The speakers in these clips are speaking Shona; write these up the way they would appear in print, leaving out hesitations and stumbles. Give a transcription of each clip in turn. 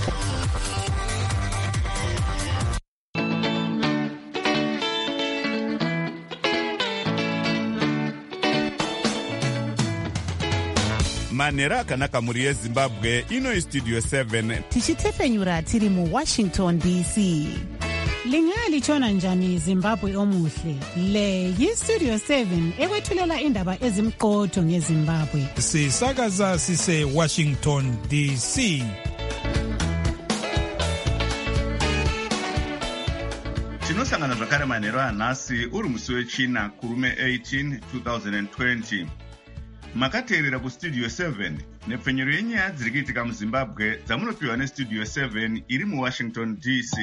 Manera akanaka muri yeZimbabwe ino Studio 7 tichitefenyura tiri mu Washington DC. Lingalitshona njani Zimbabwe omuhle? Le yiStudio 7 ekwethulela indaba ezimqotho ngeZimbabwe. Sisakaza sise Washington DC. Tinosangana zvakare manheru anhasi uri musi wechina kurume 18 2020. Makateerera kuStudio 7 nepfenyuro yenyaya dziri kuitika muZimbabwe dzamunopiwa neStudio 7 iri muWashington DC.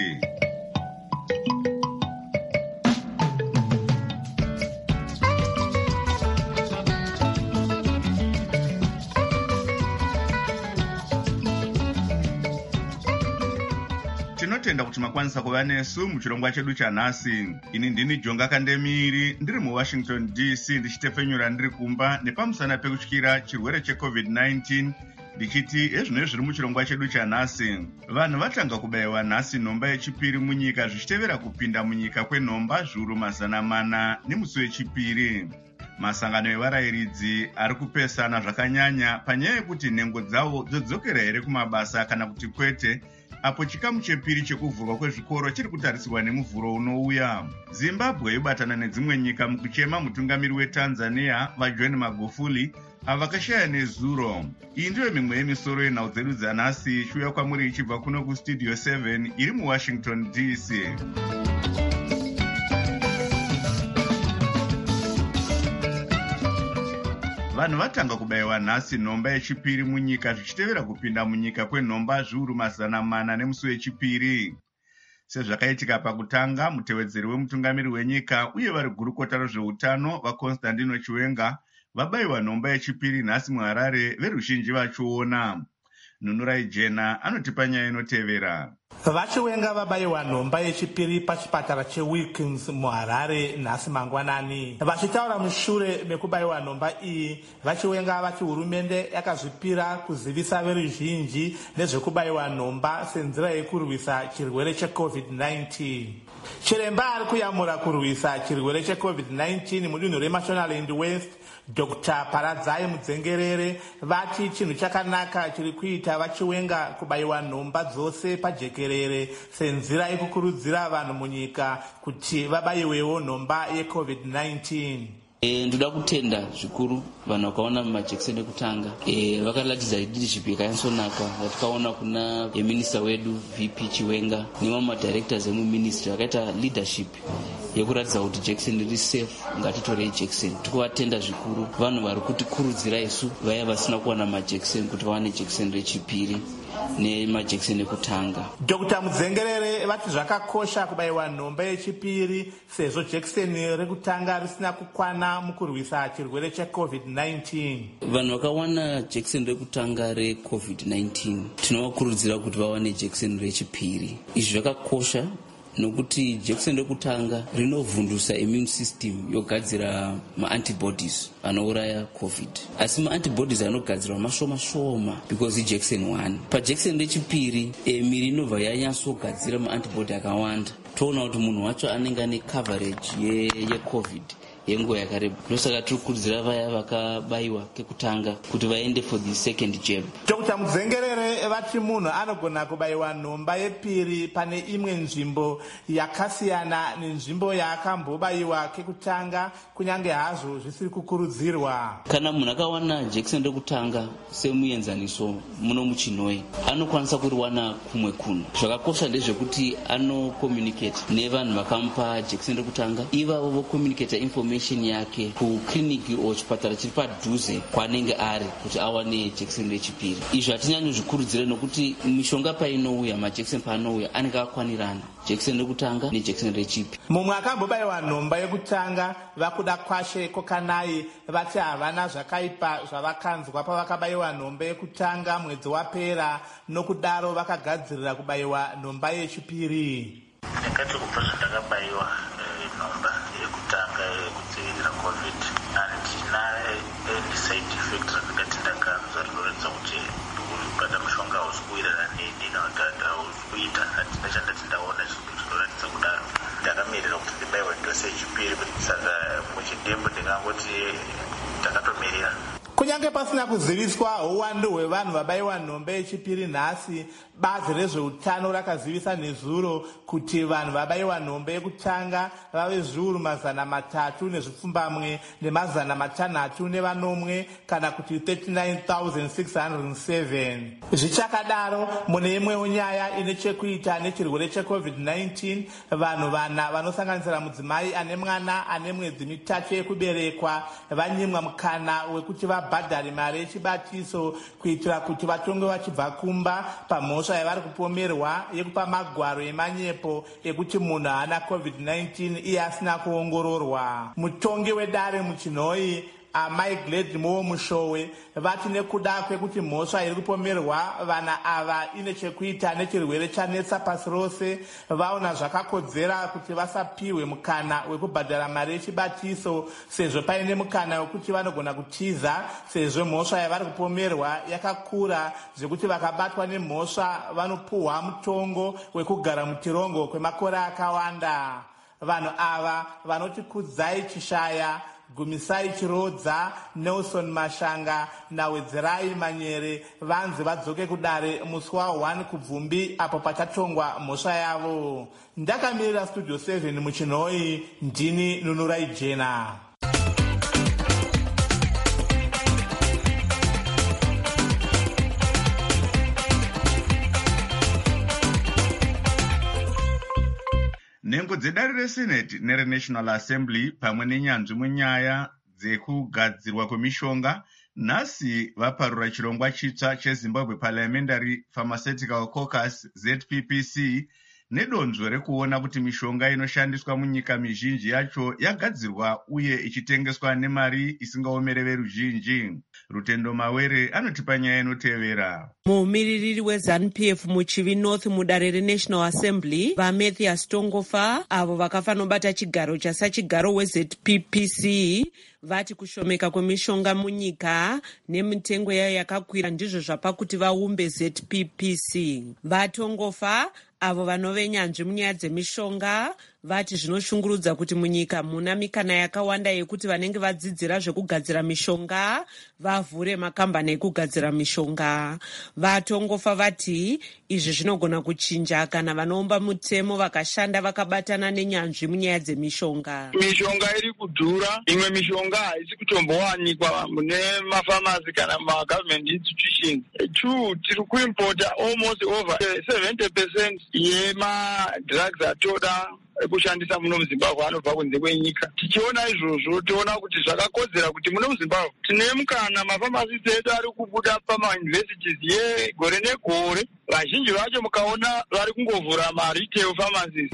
Tinotenda kuti makwanisa kuva nesu muchirongwa chedu chanhasi. Ini ndini Jonga Kandemiri ndiri muWashington DC ndichitefenyura ndiri kumba nepamusana pekutyira chirwere cheCovid-19 ndichiti ezvino zviri muchirongwa chedu chanhasi. Vanhu vatanga kubayiwa nhasi nhomba yechipiri munyika zvichitevera kupinda munyika kwenhomba zviuru 400 nemusi wechipiri. Masangano evarayiridzi ari kupesana zvakanyanya panyaya yekuti nhengo dzavo dzodzokera here kumabasa kana kuti kwete, apo chikamu chepiri chekuvhurwa kwezvikoro chiri kutarisirwa nemuvhuro unouya. Zimbabwe yobatana nedzimwe nyika mukuchema mutungamiri weTanzania vaJohn Magufuli avakashaya nezuro. Iyi ndiyo mimwe yemisoro yenhau dzedu dzanhasi ichiuya kwamuri ichibva kuno kuStudio 7 iri muWashington DC. Vanhu vatanga kubayiwa nhasi nhomba yechipiri munyika zvichitevera kupinda munyika kwenhomba zviuru 400 nemusi wechipiri. Sezvakaitika pakutanga, mutevedzeri wemutungamiri wenyika uye vari gurukota rezveutano vaConstantino Chiwenga vabayiwa nhomba yechipiri nhasi muHarare, veruzhinji vachiona. Nunurai Jena anotipa nyaya inotevera. Vachiwenga vabayiwa nhomba yechipiri pachipatara cheWilkins muHarare nhasi mangwanani. Vachitaura mushure mekubayiwa nhomba iyi, Vachiwenga vati hurumende yakazvipira kuzivisa veruzhinji nezvekubayiwa nhomba senzira yekurwisa chirwere cheCovid-19. Chiremba ari kuyamura kurwisa chirwere cheCovid-19 mudunhu reMashonaland West, Dr. Paradzai Mudzengerere, vati chinhu chakanaka chiri kuita Vachiwenga kubayiwa nhomba dzose pajekerere senzira yekukurudzira vanhu munyika kuti vabayiwewo nhomba yeCovid-19. Ndoda kutenda zvikuru vanhu vakaona majekiseni ekutanga vakaratidza leadership yakanyatsonaka yatikaona kuna yeminista wedu VP Chiwenga nemamwe directors emuministry vakaita leadership yekuratidza kuti jekiseni riri safe, ngatitorei jekiseni. Tikuvatenda zvikuru vanhu vari kutikurudzira isu vaya vasina kuwana majekiseni kuti vawane jekiseni rechipiri nemajekiseni ekutanga. Dr. Mudzengerere vati zvakakosha kubayiwa nhomba yechipiri sezvo jekiseni rekutanga risina kukwana mukurwisa chirwere cheCovid-19. Vanhu vakawana jekiseni rekutanga reCovid-19 tinovakurudzira kuti vawane jekiseni rechipiri. Izvi zvakakosha nokuti jekiseni rekutanga rinovhundusa immune system yogadzira maantibodies anouraya COVID. Asi maantibodies anogadzirwa mashoma because ijekiseni 1. Pajekiseni rechipiri miri inobva yanyatsogadzira maantibody akawanda. Toona kuti munhu wacho anenge ane coverage yeCovid yenguva yakareba. Ndosaka tiri kukurudzira vaya vakabayiwa kekutanga kuti vaende for the second jab. Dr. Mudzengerere vati munhu anogona kubayiwa nhomba yepiri pane imwe nzvimbo yakasiyana nenzvimbo yaakambobayiwa kekutanga kunyange hazvo zvisiri kukurudzirwa. Kana munhu akawana jekiseni rekutanga semuenzaniso muno muChinoi, anokwanisa kuriwana kumwe kuno. Zvakakosha ndezvekuti anocommunicate nevanhu vakamupa jekiseni rekutanga, ivavo vocommunicate information yake kukliniki o chipatara chiri padhuze kwaanenge ari kuti awane jekiseni rechipiri. Izvi hatinyanyozvikurudzira nokuti mishonga painouya, majekiseni paanouya anenge akwanirana, jekiseni rekutanga nejekiseni rechipi. Mumwe akambobayiwa nhomba yekutanga vakuda kwashe Kokanai vati havana zvakaipa zvavakanzwa pavakabayiwa nhomba yekutanga mwedzi wapera, nokudaro vakagadzirira kubayiwa nhomba yechipiri. Ndakati kubva zvandakabayiwa nhomba yekutanga yekudzivirira COVID handina side effect rakati ndakanzwa rinoratidza kuti ndikubata mushonga hausi kuwirirana neni kana kuti kuita ndichandati ndaona chinoratidza kudaro ndakamirira kuti ndibaiwe dose yechipiri. Saka muchidembo ndingangoti ndakatomirira. Kunyange pasina kuziviswa uwandu hwevanhu vabaiwa nhombe yechipiri nhasi, bazi rezveutano rakazivisa nezuro kuti vanhu vabaiwa nhombe yekutanga vave zviuru 300 nezvipfumbamwe 603 kana kuti 39,607. Zvichakadaro, mune imwewo nyaya ine chekuita nechirwere cheCovid-19, vanhu 4 vanosanganisira mudzimai ane mwana ane mwedzi 3 yekuberekwa vanyimwa mukana wekuti vabhadhare mari yechibatiso kuitira kuti vatonge vachibva kumba pamhosva yavari kupomerwa yekupa magwaro emanyepo ekuti munhu haana COVID-19 iye asina kuongororwa. Mutongi wedare muchinhoi Amai Glad Mowo Mushowe vati nekuda kwekuti mhosva iri kupomerwa vana ava ine chekuita nechirwere chanetsa pasi rose, vaona zvakakodzera kuti vasapiwe mukana wekubhadhara mari yechibatiso sezvo paine mukana wekuti vanogona kutiza, sezvo mhosva yavari kupomerwa yakakura zvekuti vakabatwa nemhosva vanopuhwa mutongo wekugara mutirongo kwemakore akawanda. Vanhu ava vanoti Kudzai Chishaya, Gumisai Chirodza, Nelson Mashanga naWedzerai Manyere vanzi vadzoke kudare musi wa1 kuBvumbi apo pachatongwa mhosva yavo. Ndakamirira Studio 7 muchinhoi, ndini Nunurai Jena. Nhengo dzedare reSenate nereNational Assembly pamwe nenyanzvi munyaya dzekugadzirwa kwemishonga nhasi vaparura chirongwa chitsva cheZimbabwe Parliamentary Pharmaceutical Caucus ZPPC nedonzvo rekuona kuti mishonga inoshandiswa munyika mizhinji yacho yagadzirwa uye ichitengeswa nemari isingaomere veruzhinji. Rutendo Mawere anotipa nyaya inotevera. Mumiririri weZANU-PF muchivi North mudare reNational Assembly vaMatthias Tongofa avo vakafanobata chigaro chasachigaro weZPPC vati kushomeka kwemishonga munyika nemitengo yayo yakakwira ndizvo zvapa kuti vaumbe ZPPC. VaTongofa avo vanove nyanzvi munyaya dzemishonga vati zvinoshungurudza kuti munyika muna mikana yakawanda yekuti vanenge vadzidzira zvekugadzira mishonga vavhure makambani ekugadzira mishonga. VaTongofa vati izvi zvinogona kuchinja kana vanoumba mutemo vakashanda vakabatana nenyanzvi munyaya dzemishonga. Mishonga iri kudhura, imwe mishonga haisi kutombowanikwa mune mafamasi kana magovernment institutions. Two, tiri kuimpota almost over 70% yemadrugs atoda kushandisa muno muZimbabwe anobva kunze kwenyika. Tichiona izvozvo toona kuti zvakakodzera kuti muno muZimbabwe tine mukana mafamasi edu ari kubuda pamauniversities yegore negore. Vazhinji vacho mukaona vari kungovhura maretail pharmacies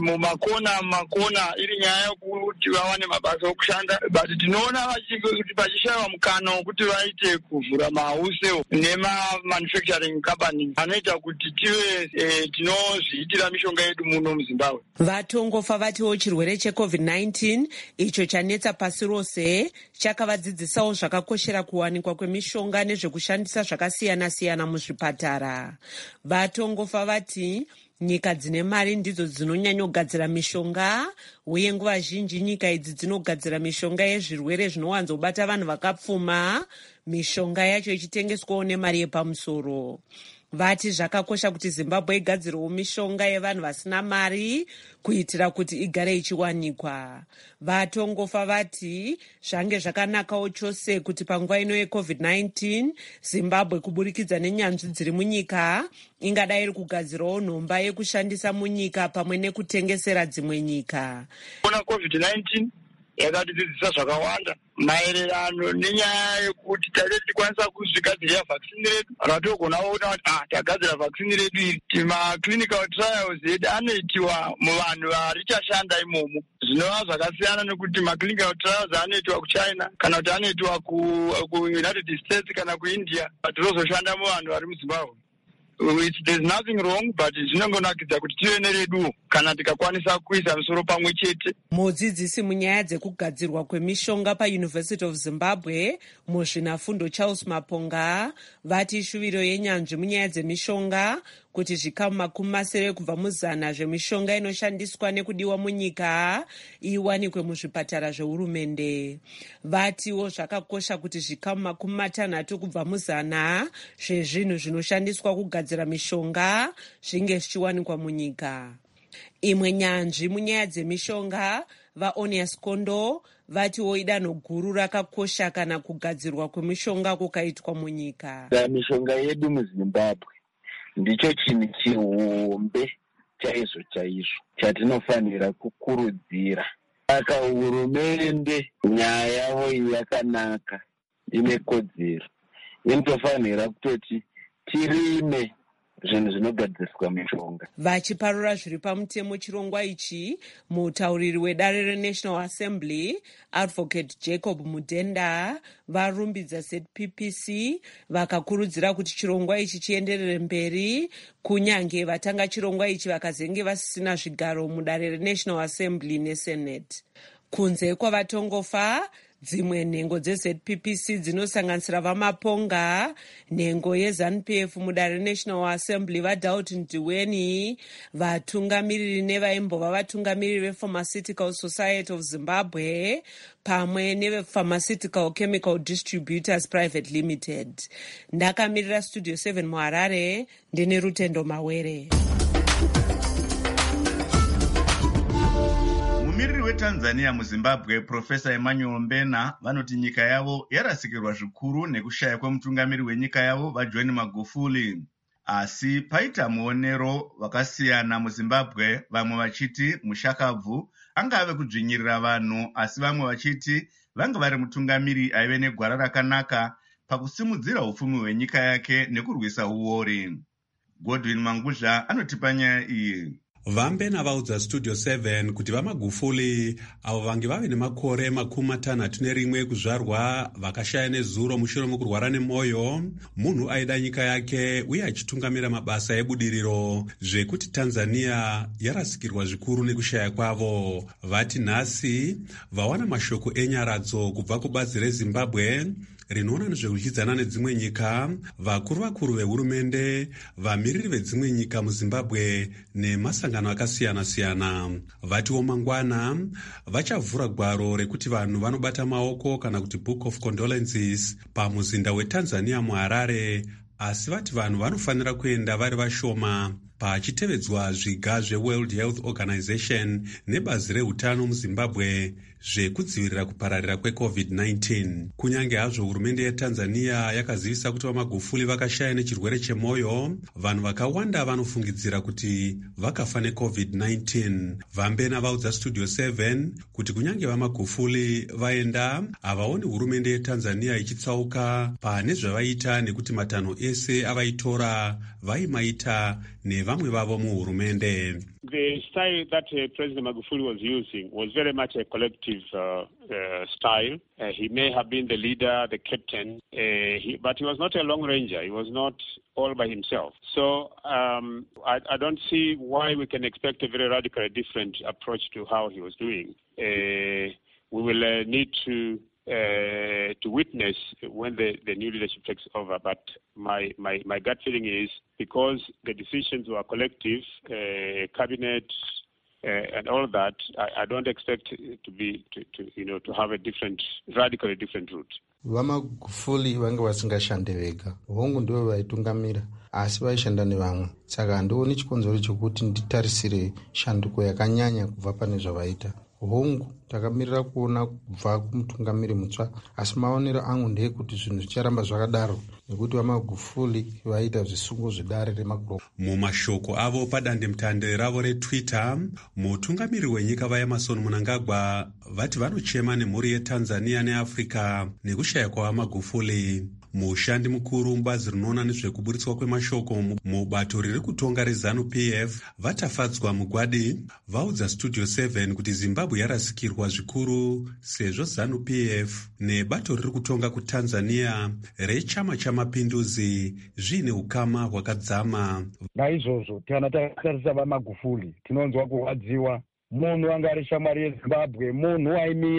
mumakona iri nyaya yokuti vawane mabasa okushanda, but tinoona kuti pachishayiwa mukana wokuti vaite kuvhura mahausewo nemamanufacturing companies anoita kuti tive tinozviitira mishonga yedu muno muZimbabwe. VaTongofa vatiwo chirwere cheCovid-19 icho chanetsa pasi rose chakavadzidzisawo zvakakoshera kuwanikwa kwemishonga nezvekushandisa zvakasiyana-siyana muzvipatara. VaTongofa vati nyika dzine mari ndidzo dzinonyanyogadzira mishonga uye nguva zhinji nyika idzi dzinogadzira mishonga yezvirwere zvinowanzobata vanhu vakapfuma, mishonga yacho ichitengeswawo nemari yepamusoro. Vati zvakakosha kuti Zimbabwe igadzirewo mishonga yevanhu vasina mari kuitira kuti igare ichiwanikwa. VaTongofa vati zvange zvakanakawo chose kuti panguva ino yeCovid-19 Zimbabwe kuburikidza nenyanzvi dziri munyika ingadai iri kugadzirawo nhomba yekushandisa munyika pamwe nekutengesera dzimwe nyika. Ona COVID-19 yakatidzidzisa zvakawanda maererano nenyaya yekuti taide tikwanisa kuzvigadzirira vaccine redu. Ratogona kuona kuti tagadzira vaccine redu iri, timaclinical trials edu anoitiwa muvanhu varichashanda imomo. Zvinova zvakasiyana nekuti maclinical trials anoitwa kuChina kana kuti anoitwa kuUnited States kana kuIndia, tinozoshanda muvanhu vari muZimbabwe. There's nothing wrong, but zvinongonakidza kuti tive nereduwo kana tikakwanisa kuisa misoro pamwe chete. Mudzidzisi munyaya dzekugadzirwa kwemishonga paUniversity of Zimbabwe muzvinafundo Charles Maponga vati shuviro yenyanzvi munyaya dzemishonga kuti zvikamu 70 kubva muzana zvemishonga inoshandiswa nekudiwa munyika iwanikwe muzvipatara zvehurumende. Vatiwo zvakakosha kuti zvikamu 60 kubva muzana zvezvinhu zvinoshandiswa kugadzira mishonga zvinge zvichiwanikwa munyika. Imwe nyanzvi munyaya dzemishonga, vaOnias Kondo, vatiwo idanho guru rakakosha kana kugadzirwa kwemishonga kukaitwa munyika. Mishonga yedu muZimbabwe ndicho chinhu chihombe chaizvo chatinofanira kukurudzira. Saka hurumende nyaya yavo iyi yakanaka, ine kodzero, inotofanira kutoti tirime zvinhu zvinogadziriswa mishonga. Vachiparura zviri pamutemo chirongwa ichi, mutauriri wedare reNational Assembly Advocate Jacob Mudenda varumbidza ZPPC vakakurudzira kuti chirongwa ichi chienderere mberi kunyange vatanga chirongwa ichi vakazenge vasisina zvigaro mudare reNational Assembly neSenate. Kunze kwavatongofa, dzimwe nhengo dzeZPPC dzinosanganisira vamaponga, nhengo yeZANU-PF mudare reNational Assembly vaDalton Diweni, vatungamiriri nevaimbova vatungamiriri vePharmaceutical Society of Zimbabwe pamwe nevePharmaceutical Chemical Distributors Private Limited. Ndakamirira Studio 7 muHarare, ndine Rutendo Mawere. Mumiriri weTanzania muZimbabwe Profesa Emmanuel Mbena vanoti nyika yavo yarasikirwa zvikuru nekushaya kwemutungamiri wenyika yavo vaJohn Magufuli. Asi paita muonero wakasiyana muZimbabwe, vamwe vachiti mushakabvu angave kudzvinyirira vanhu, asi vamwe vachiti vanga vari mutungamiri aive negwara rakanaka pakusimudzira upfumi hwenyika yake nekurwisa uori. Godwin Manguzha anotipa nyaya iyi. Vambena vaudza Studio 7 kuti vaMagufuli avo vange vave nemakore 61 kuzvarwa, vakashaya nezuro mushure mekurwara nemwoyo, munhu aida nyika yake uye achitungamira mabasa ebudiriro, zvekuti Tanzania yarasikirwa zvikuru nekushaya kwavo. Vati nhasi vawana mashoko enyaradzo kubva kubazi reZimbabwe rinoona nezvekudyidzana nedzimwe nyika, vakuru vehurumende, vamiriri vedzimwe nyika muZimbabwe nemasangano akasiyana-siyana. Vatiwo mangwana vachavhura gwaro rekuti vanhu vanobata maoko kana kuti Book of Condolences pamuzinda weTanzania muHarare, asi vati vanhu vanofanira kuenda vari vashoma pachitevedzwa zviga zveWorld Health Organization nebazi rehutano muZimbabwe zvekudzivirira kupararira kweCovid-19. Kunyange hazvo hurumende yeTanzania yakazivisa kuti vaMagufuli vakashaya nechirwere chemwoyo, vanhu vakawanda vanofungidzira kuti vakafa neCovid-19. Vambena vaudza Studio 7 kuti kunyange vaMagufuli vaenda, havaoni hurumende yeTanzania ichitsauka pane zvavaita nekuti matanho ese avaitora vaimaita nevamwe vavo muhurumende. The style that President Magufuli was using was very much a collective style. He may have been the leader, the captain, but he was not a long ranger. He was not all by himself. So I don't see why we can expect a very radically different approach to how he was doing. We will need to witness when the new leadership takes over. But my gut feeling is because the decisions were collective, cabinet and all that, I don't expect to have a radically different route. VaMagufuli vanga vasingashande vega, hongu ndivo vaitungamira asi vaishanda nevamwe. Saka handioni chikonzero chokuti nditarisire shanduko yakanyanya kubva pane zvavaita. Hongu takamirira kuona kubva kumutungamiri mutsva, asi maonero angu ndeyekuti zvinhu zvicharamba zvakadaro nekuti vaMagufuli vaita zvisungo zvedare reMagufuli. Mumashoko avo padandemutande ravo reTwitter, mutungamiri wenyika vaEmmerson Mnangagwa vati vanochema nemhuri yeTanzania neAfrica nekushaya kwavaMagufuli. Mushandi mukuru mubazi rinoona nezvekuburitswa kwemashoko mubato riri kutonga reZANU-PF vatafadzwa mugwadi vaudza Studio 7 kuti Zimbabwe yarasikirwa zvikuru sezvo ZANU-PF nebato riri kutonga kuTanzania rechama chamapinduzi zvine ukama hwakadzama. Naizvozvo kana tatarisa vaMagufuli tinonzwa kurwadziwa. Munhu anga ari shamwari yeZimbabwe, munhu aimira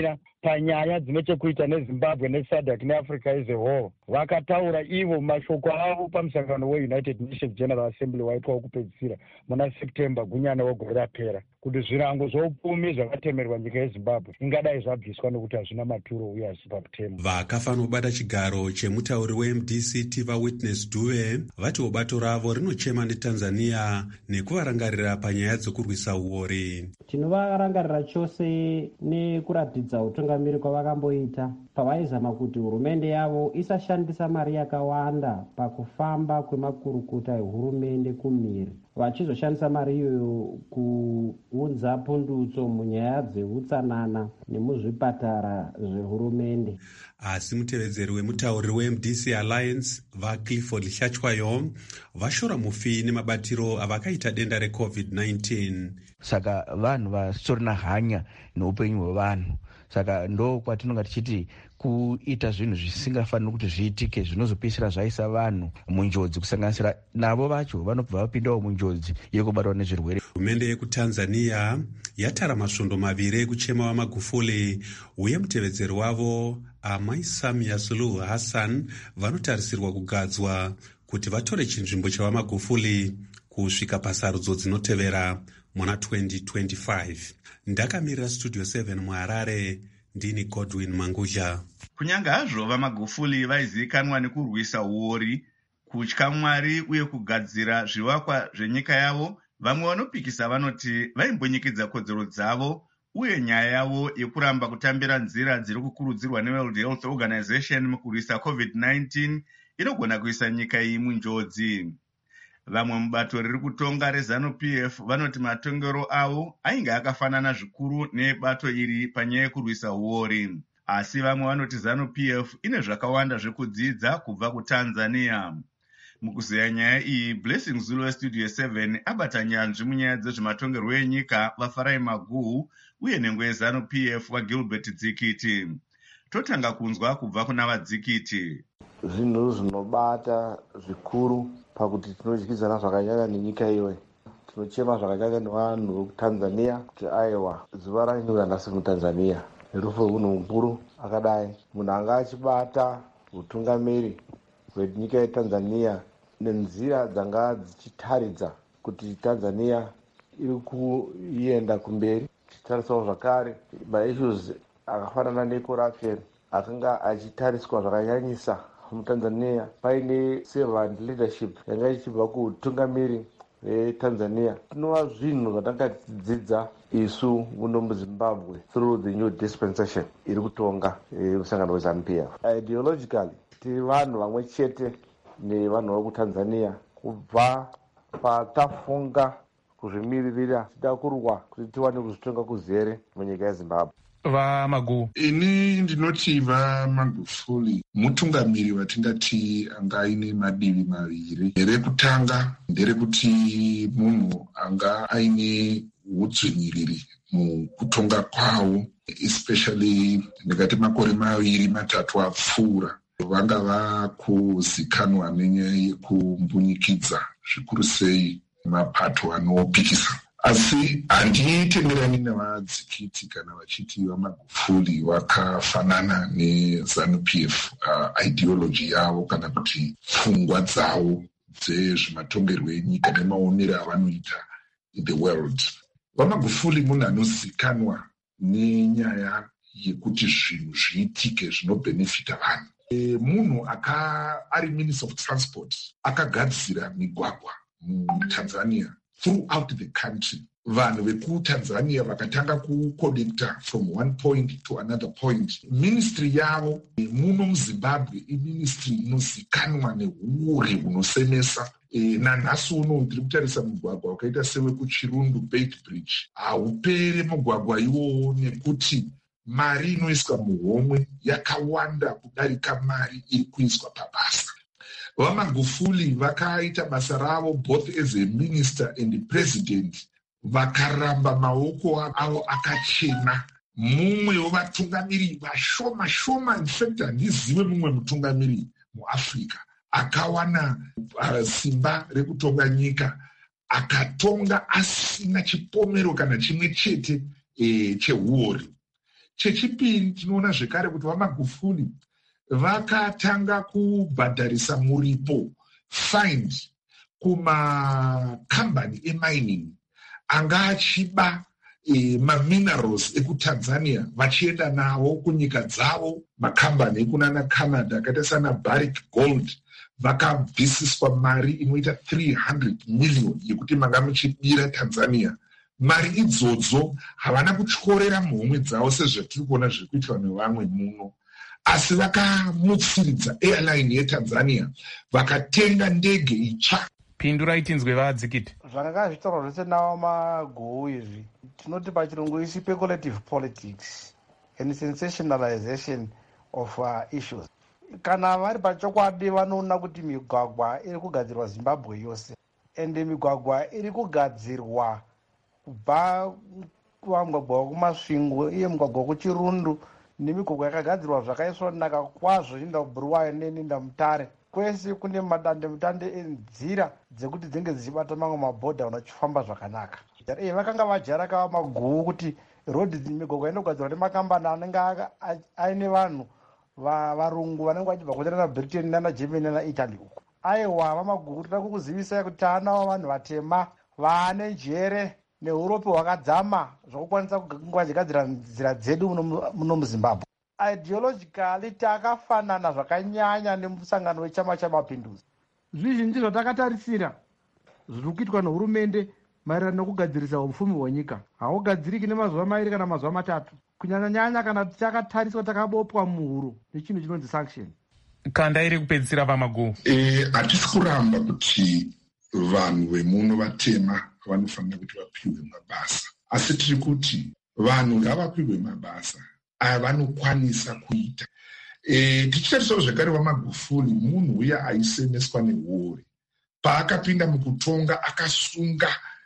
panyaya dzine chekuita nezimbabwe nesadc neafrica as a whole. Vakataura ivo mashoko avo pamusangano weunited nations general assembly waitwa wokupedzisira muna september gunyana wegore rapera, kuti zvirango zvoupfumi zvakatemerwa nyika yezimbabwe ingadai zvabviswa nekuti hazvina maturo uye hazvipa kutema. Vakafanobata chigaro chemutauri weMDC vaWitness Dube vati bato ravo rinochema neTanzania nekuvarangarira panyaya dzokurwisa uori. Tinovarangarira chose nekuratidza utungamiri kwavakamboita pavaizama kuti hurumende yavo isashandisa mari yakawanda pakufamba kwemakurukuta ehurumende kumhiri, vachizoshandisa mari iyoyo kuunza pundutso munyaya dzeutsanana nemuzvipatara zvehurumende. Asi mutevedzeri wemutauri weMDC Alliance vaClifford Hlachwayo vashora mufi nemabatiro avakaita denda reCovid-19. Saka vanhu vasitorina hanya neupenyu hwevanhu. Saka ndo kwatinonga tichiti kuita zvinhu zvisingafaniri kuti zviitike zvinozopisira zvaisa vanhu munjodzi, kusanganisira navo vacho vanobva vapindawo munjodzi yekubatwa nezvirwere. Hurumende yekuTanzania yatara masvondo maviri ekuchema waMagufuli uye mutevedzeri wavo Amai Samia Suluhu Hassan vanotarisirwa kugadzwa kuti vatore chinzvimbo chawaMagufuli kusvika pasarudzo dzinotevera muna 2025. Ndakamirira Studio 7 muHarare, ndini Godwin Manguja. Kunyange hazvo vaMagufuli vaizivikanwa nekurwisa uori, kutya Mwari uye kugadzira zvivakwa zvenyika yavo, vamwe vanopikisa vanoti vaimbonyikidza kodzero dzavo uye nyaya yavo yekuramba kutambira nzira dziri kukurudzirwa neWorld Health Organization mukurwisa COVID-19 inogona kuisa nyika iyi munjodzi. Vamwe mubato riri kutonga reZANU-PF vanoti matongero avo ainge akafanana zvikuru nebato iri panyaya yekurwisa uori. Asi vamwe vanoti ZANU-PF ine zvakawanda zvekudzidza kubva kuTanzania. Mukuzeya nyaya iyi, Blessing Zulu weStudio 7 abata nyanzvi munyaya dzezvematongerwo enyika vaFarai Maguhu uye nhengo yeZANU-PF vaGilbert Dzikiti. Totanga kunzwa kubva kuna vaDzikiti. Zvinhu zvinobata zvikuru pakuti tinodyidzana zvakanyanya nenyika iyoyi. Tinochema zvakanyanya nevanhu vekuTanzania kuti aiwa zuva rainyura nhasi muTanzania nerufu rwunhu mukuru akadai. Munhu anga achibata utungamiri hwenyika yeTanzania nenzira dzanga dzichitaridza kuti Tanzania iri kuenda kumberi. Tichitarisawo zvakare maissues akafanana necorruption akanga achitariswa zvakanyanyisa muTanzania. Paine servant leadership yanga ichibva kutungamiri veTanzania. Tinova zvinhu zvatanga tidzidza isu muno muZimbabwe through the new dispensation iri kutonga musangano weZANU-PF. Ideologically tiri vanhu vamwe chete nevanhu vekuTanzania. Kubva patafunga kuzvimiririra tida kurwa kuti tiwane kuzvitonga kuzere munyika yeZimbabwe. VaMaguhu, ini ndinoti vaMagufuli mutungamiri watingati anga aine madivi maviri. Rekutanga nderekuti munhu anga aine udzvinyiriri mukutonga kwawo, especially ndikati makore maviri matatu apfuura. Vanga vakuzikanwa nenyaya yekumbunyikidza zvikuru sei mapato anopikisa. Asi handitenderani navadzikiti kana vachiti vaMagufuli vakafanana neZANU-PF ideology yavo kana kuti pfungwa dzavo dzezvematongerwo enyika nemaonero avanoita in the world. VaMagufuli munhu anozikanwa nenyaya yekuti zvinhu zviitike zvinobhenefita vanhu. Munhu ari Minister of Transport akagadzira migwagwa muTanzania throughout the country. Vanhu vekuTanzania vakatanga kuconnecta from one point to another point. Ministry yavo muno muZimbabwe iministry inozikanwa nehuori hunosemesa. Nanhasi uno tiri kutarisa mugwagwa wakaita sewekuChirundu Bait Bridge. Haupere mugwagwa iwowo nekuti mari inoiswa muhomwe yakawanda kudarika mari iri kuiswa pabasa. VaMagufuli vakaita basa ravo both as a minister and a president, vakaramba maoko avo akachena. Mumwe wevatungamiri vashoma shoma, in fact handizive mumwe mutungamiri muAfrica akawana simba rekutonga nyika, akatonga asina chipomero kana chimwe chete chehuori. Chechipiri, tinoona zvekare kuti vaMagufuli vakatanga kubhadharisa muripo fine kumakambani emining anga achiba maminerals ekutanzania vachienda nawo kunyika dzavo. Makambani ekunana Canada akaita sana Barrick Gold vakabvisiswa mari inoita 300 million yekuti manga muchibira Tanzania. Mari idzodzo havana kutyorera muhomwe dzavo sezvatiri kuona zviri kuitwa nevamwe muno, asi vakamutsiridza airline yeTanzania vakatenga ndege itsva. Pindurai tinzwe vadzikiti. Zvakanga zvitaurwa zvese navo Maguu izvi tinoti pachirungu isi speculative politics and sensationalization of issues. Kana vari pachokwadi vanoona kuti migwagwa iri kugadzirwa Zimbabwe yose, ende migwagwa iri kugadzirwa kubva mugwagwa wekumasvingo iye mugwagwa wekuchirundu nemigwagwa yakagadzirwa zvakaiswa naka kwazvo inda kuBuruwayo neinda Mutare. Kwese kune madandemutande enzira dzekuti dzinge dzichibata mamwe mabhodha unachifamba zvakanaka. Vakanga vajaraka Maguu kuti road migwagwa inogadzirwa nemakambani anenge aine vanhu varungu vanenge vachibva kuenda Britain nana Germany nana Italy uko. Aiwa vaMaguu toda kukuzivisai kuti taanawo vanhu vatema vaane njere neuropi hwakadzama zvokukwanisa kugadzira nzira dzedu muno muZimbabwe. Ideologically takafanana zvakanyanya nemusangano wechama chamapinduzi. Zvizhinji zvatakatarisira zviri kuitwa nehurumende maererano nekugadzirisa upfumi hwenyika haugadziriki nemazuva mairi kana mazuva matatu, kunyanya-nyanya kana takatariswa takabopwa muhuro nechinhu chinonzi sanction. Kanda iri kupedzisira vaMaguu. Hatisi kuramba kuti vanhu vemuno vatema vanofanira kuti vapiwe mabasa, asi tiri kuti vanhu ngavapiwe mabasa avanokwanisa kuita. Tichitarisawo zvekare vaMagufuli munhu uya aisemeswa nehuori. Paakapinda mukutonga akasunga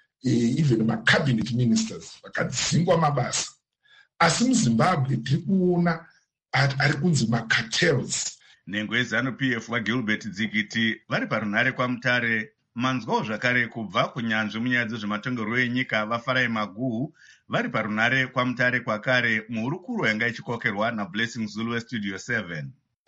even macabinet ministers vakadzingwa mabasa. Asi muZimbabwe tiri kuona ari kunzi macartels. Nhengo yeZANU-PF vaGilbert Dzikiti vari parunhare kwaMutare. Manzwawo zvakare kubva kunyanzvi munyaya dzezvematongerwo enyika vaFarai Maguu vari parunhare kwaMutare kwakare muhurukuro yanga ichikokerwa naBlessing Zulu weStudio 7.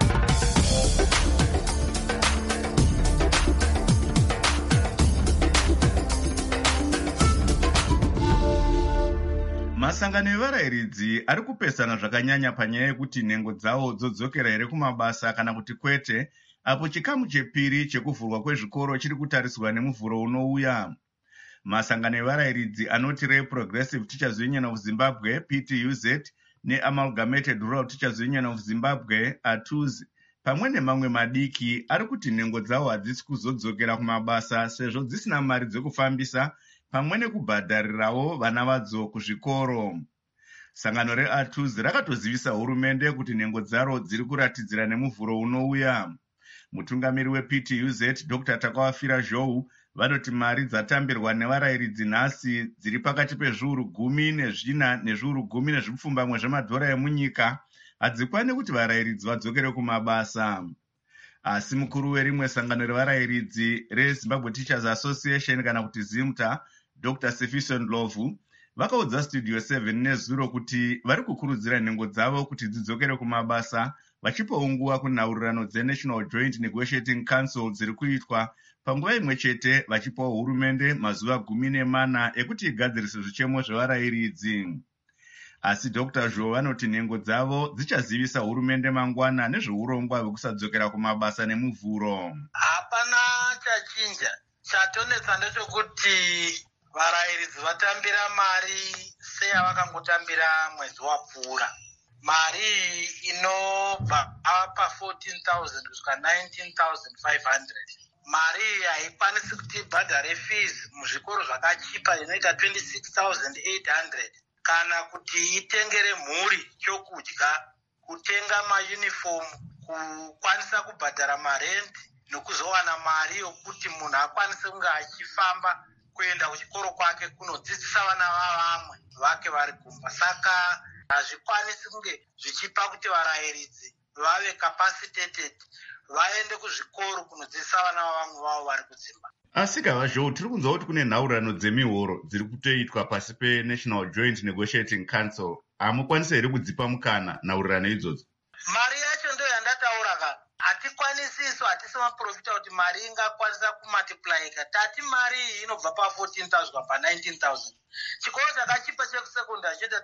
Masangano evarayiridzi ari kupesana zvakanyanya panyaya yekuti nhengo dzavo dzodzokera here kumabasa kana kuti kwete, apo chikamu chepiri chekuvhurwa kwezvikoro chiri kutariswa nemuvhuro unouya. Masangano evarayiridzi anoti Progressive Teachers Union of Zimbabwe PTUZ neAmalgamated Rural Teachers Union of Zimbabwe ATUZ pamwe nemamwe madiki ari kuti nhengo dzavo hadzisi kuzodzokera kumabasa sezvo dzisina mari dzekufambisa pamwe nekubhadharirawo vana vadzo kuzvikoro. Sangano reATUZ rakatozivisa hurumende kuti nhengo dzaro dziri kuratidzira nemuvhuro unouya. Mutungamiri wePTUZ Dr. Takawafira Zhou vanoti mari dzatambirwa nevarayiridzi nhasi dziri pakati pezviuru 14 nezviuru 10 zvemadhora emunyika hadzikwani kuti varayiridzi vadzokere kumabasa. Asi mukuru werimwe sangano revarayiridzi reZimbabwe Teachers Association kana kuti ZIMTA Dr. Sifiso Ndlovu vakaudza Studio 7 nezuro kuti vari kukurudzira nhengo dzavo kuti dzidzokere kumabasa vachipawo nguva kunhaurirano dzeNational Joint Negotiating Council dziri kuitwa panguva imwe chete vachipawo hurumende mazuva 14 ekuti igadzirise zvichemo zvevarayiridzi. Asi Dr. Zhou vanoti nhengo dzavo dzichazivisa hurumende mangwana nezveurongwa hwekusadzokera kumabasa nemuvhuro. Hapana chachinja. Chatonetsa ndechekuti varayiridzi vatambira mari seyavakangotambira mwezi wapfuura. Mari inobva pa 14,000 kusvika 19,500. Mari haikwanisi kuti ibhadhare fees muzvikoro zvakachipa inoita 26,800 kana kuti itengere mhuri chokudya, kutenga maunifomu, kukwanisa kubhadhara marendi nokuzowana mari yokuti munhu akwanise kunge achifamba kuenda kuchikoro kwake kunodzidzisa vana vavamwe vake vari kumba. Saka hazvikwanisi kunge zvichipa kuti varayiridzi vave capacitated vaende kuzvikoro kunodzidzisa vana vavamwe vavo vari kudzimba. Asi kavazvo tiri kunzwa kuti kune nhaurirano dzemihoro dziri kutoitwa pasi peNational Joint Negotiating Council. hamukwanisa here kudzipa mukana naurirana idzodzo? Mari yacho ndo yandataura ka. Hatikwanisiso, hatisi maprofita kuti mari ingakwanisa kumultiplyika. Tati mari iyi inobva pa 14,000 pa 19,000. Chikoro chakachipa chekusekondari choita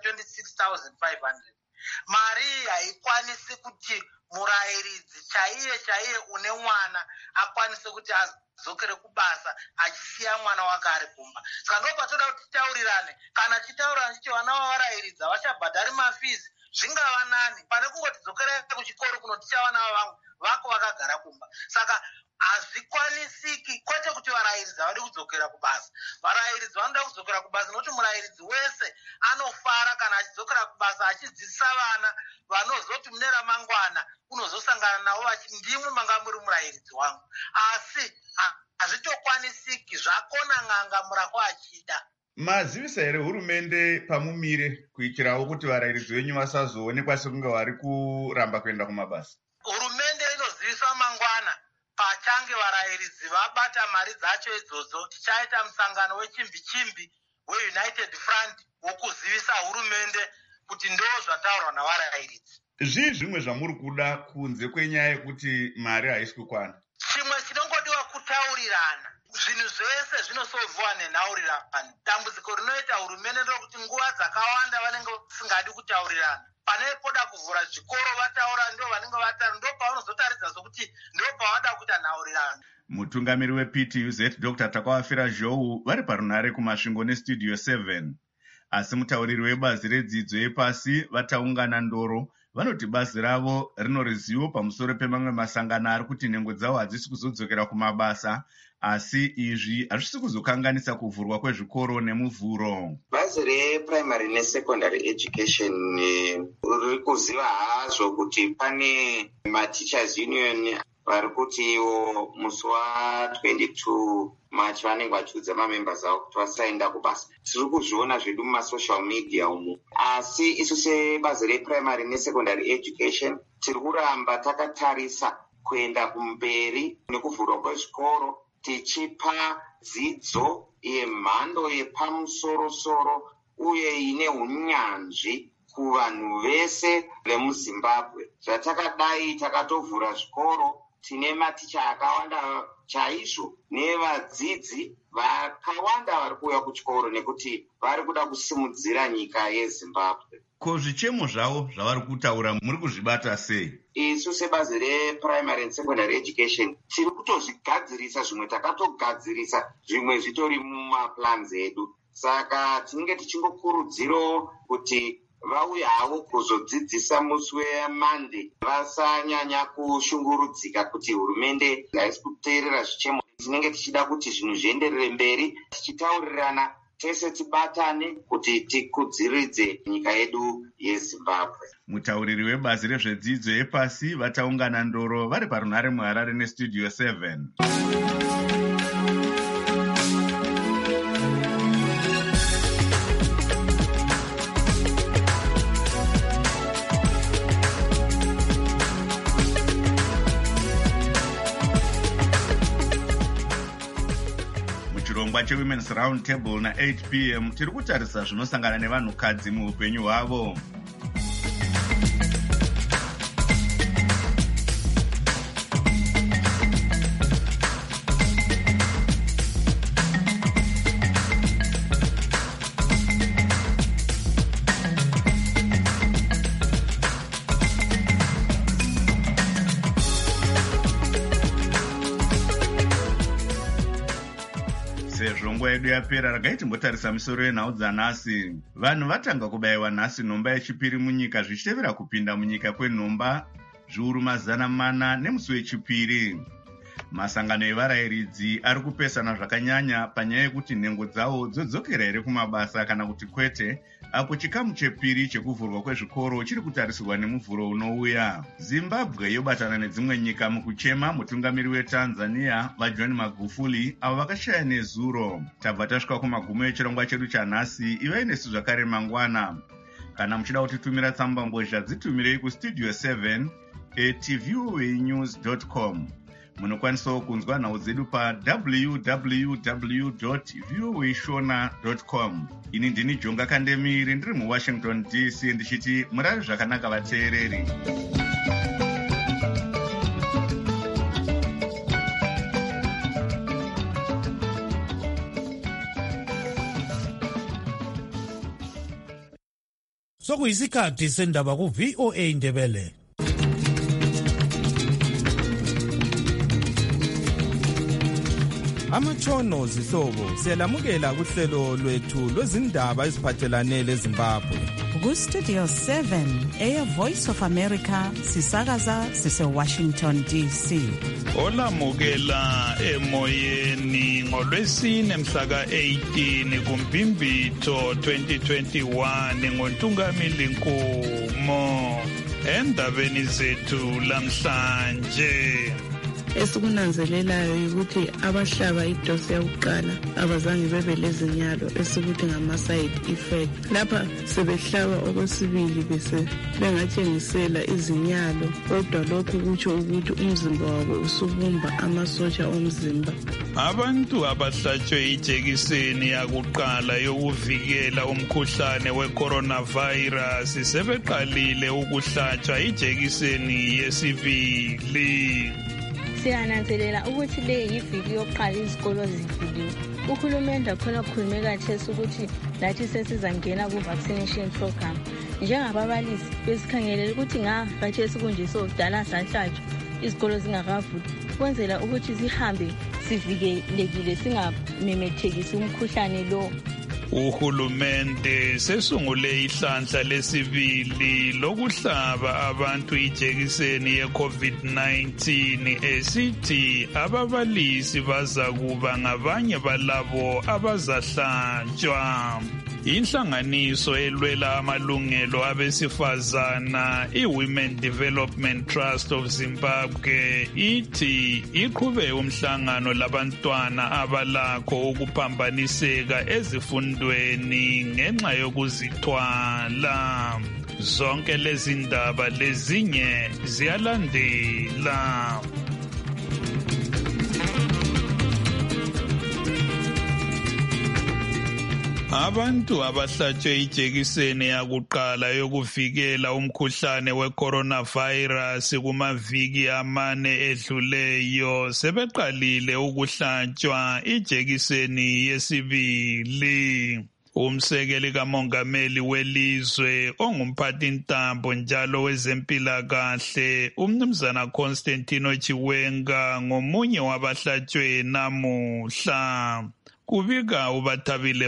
26,500. Mari iyi haikwanisi kuti murayiridzi chaiye une mwana akwanise kuti adzokere kubasa achisiya mwana wake ari kumba. Saka ndo patoda kuti titaurirane. Kana titaurirana tichi vana vavarayiridzi havachabhadhari mafizi, zvingava nani pane kungoti dzokera kuchikoro kunoticha vana vako vakagara kumba. Saka hazvikwanisiki, kwete kuti varayiridzi havadi kudzokera kubasa. Varayiridzi vanoda kudzokera kubasa nokuti murayiridzi wese anofara kana achidzokera kubasa achidzidzisa vana vanozoti mune ramangwana unozosangana navo vachiti ndimwe manga muri murayiridzi wangu. Asi hazvitokwanisiki, zvakona n'anga murako achida. Mazivisa here hurumende pamumire kuitirawo kuti varayiridzi venyu vasazoonekwa sekunge vari kuramba kuenda kumabasa? Hurumende inoziviswa mangwana pachange varayiridzi vabata mari dzacho idzodzo. Tichaita musangano wechimbi-chimbi weUnited Front wokuzivisa hurumende kuti ndo zvataurwa navarayiridzi. Zvii zvimwe zvamuri kuda kunze kwenyaya yekuti mari haisi kukwana? Chimwe chinongodiwa kutaurirana. Zvinhu zvese zvinosovhiwa nenhaurirano. Dambudziko rinoita hurumende ndokuti nguva dzakawanda vanenge vasingadi kutaurirana. Pane poda kuvhura zvikoro vataura, ndo vanenge vataura, ndo pavanozotaridza sokuti ndo pavada kuita nhaurirano. Mutungamiri wePTUZ Dr. Takawafira Zhou vari parunhare kumasvingo neStudio 7. Asi mutauriri webazi redzidzo yepasi vataungana ndoro vanoti bazi ravo rino ruzivo pamusoro pemamwe masangano ari kuti nhengo dzavo hadzisi kuzodzokera kumabasa, asi izvi hazvisi kuzokanganisa kuvhurwa kwezvikoro nemuvhuro. Bazi reprimary nesecondary education riri kuziva hazvo kuti pane mateachers union vari kuti musi wa22 March vanenge vachiudza mamembers avo kuti vasaenda kubasa. Tiri kuzviona zvedu mumasocial media umu. Asi isu sebazi reprimary nesecondary education tiri kuramba takatarisa kuenda kumberi nekuvhurwa kwezvikoro, tichipa dzidzo yemhando yepamusoro-soro uye ine unyanzvi kuvanhu vese vemuZimbabwe. Zvatakadai takatovhura zvikoro, tine maticha akawanda chaizvo nevadzidzi vakawanda vari kuuya kuchikoro nekuti vari kuda kusimudzira nyika yeZimbabwe. Ko zvichemo zvavo zvavari kutaura muri kuzvibata sei? Isu sebazi reprimary and secondary education tiri kutozvigadzirisa, zvimwe takatogadzirisa, zvimwe zvitori mumaplans edu. Saka tinenge tichingokurudzirawo kuti vauye havo kuzodzidzisa musi weMonday vasanyanya kushungurudzika kuti hurumende haisi kuteerera zvichemo. Tinenge tichida kuti zvinhu zvienderere mberi, tichitaurirana tese tibatane kuti tikudziridze nyika yedu yeZimbabwe. Mutauriri webazi rezvedzidzo yepasi vataungana ndoro vari parunhare muHarare neStudio 7. cheWomen's Round Table na 8 p.m. tiri kutarisa zvinosangana nevanhukadzi muupenyu hwavo. Nguva yedu yapera, ragai timbotarisa misoro yenhau dzanhasi. Vanhu vatanga kubayiwa nhasi nhomba yechipiri munyika zvichitevera kupinda munyika kwenhomba zviuru 400 nemusi wechipiri. Masangano evarayiridzi ari kupesana zvakanyanya panyaya yekuti nhengo dzavo dzodzokera here kumabasa kana kuti kwete, apo chikamu chepiri chekuvhurwa kwezvikoro chiri kutarisirwa nemuvhuro unouya. Zimbabwe yobatana nedzimwe nyika mukuchema mutungamiri weTanzania vaJohn Magufuli avo vakashaya nezuro. Tabva tasvika kumagumo echirongwa chedu chanhasi. Ivai nesu zvakare mangwana. Kana muchida kutitumira tsamba mbozha dzitumirei kustudio 7 @tvnews.com. munokwanisa kunzwa nhau dzedu pa www.voashona.com. ini ndini Jonga Kandemiri ndiri muWashington DC ndichiti murari zvakanaka vateereri. Sokuyisikhathi sendaba ku VOA Ndebele. Amatshono zihlobo siyalamukela kuhlelo lwethu lwezindaba eziphathelane leZimbabwe. Ku-Studio 7 Air Voice of America sisakaza sise-Washington DC. Olamukela emoyeni ngolwesine mhlaka 18 kuMbhimbitho 2021 ngoNtungamili Nkomo. Endabeni zethu lamhlanje esikunanzelelayo ukuthi abahlaba idose yokuqala abazange bebe lezinyalo esikuthi ngama-side effect. Lapha sebehlaba okwesibili bese bengatshengisela izinyalo, kodwa lokhu kutsho ukuthi umzimba wabo usubumba amasotsha omzimba. Abantu abahlatshwe ijekiseni yakuqala yokuvikela umkhuhlane we-coronavirus sebeqalile ukuhlatshwa ijekiseni yesibili. Siyananzelela ukuthi le yiviki yokuqala izikolo zivuliwe. Uhulumende khona khulume kathesi ukuthi lathi sesizangena ku-vaccination program. Njengababalisi besikhangelela ukuthi kathesi kunje sodala sahlatshwa izikolo zingakavuli, kwenzela ukuthi sihambe sivikelekile singamemethekisi umkhuhlane lo. Uhulumende sesungule ihlandla lesibili lokuhlaba abantu ijekiseni ye-COVID-19 esithi ababalisi bazakuba ngabanye balabo abazahlatshwa. Inhlanganiso elwela amalungelo abesifazana i-Women Development Trust of Zimbabwe ithi iqhube umhlangano labantwana abalakho ukuphambaniseka ezifundweni ngenxa yokuzithwala. Zonke lezi ndaba lezinye ziyalandela. Abantu abahlatshwe ijekiseni yakuqala yokuvikela umkhuhlane we-coronavirus kumaviki 4 edluleyo sebeqalile ukuhlatshwa ijekiseni yesibili. Umsekeli kamongameli welizwe ongumphathintambo njalo wezempilakahle uMnumzana Constantino Chiwenga ngomunye wabahlatshwe namuhla. Kubika uBathabile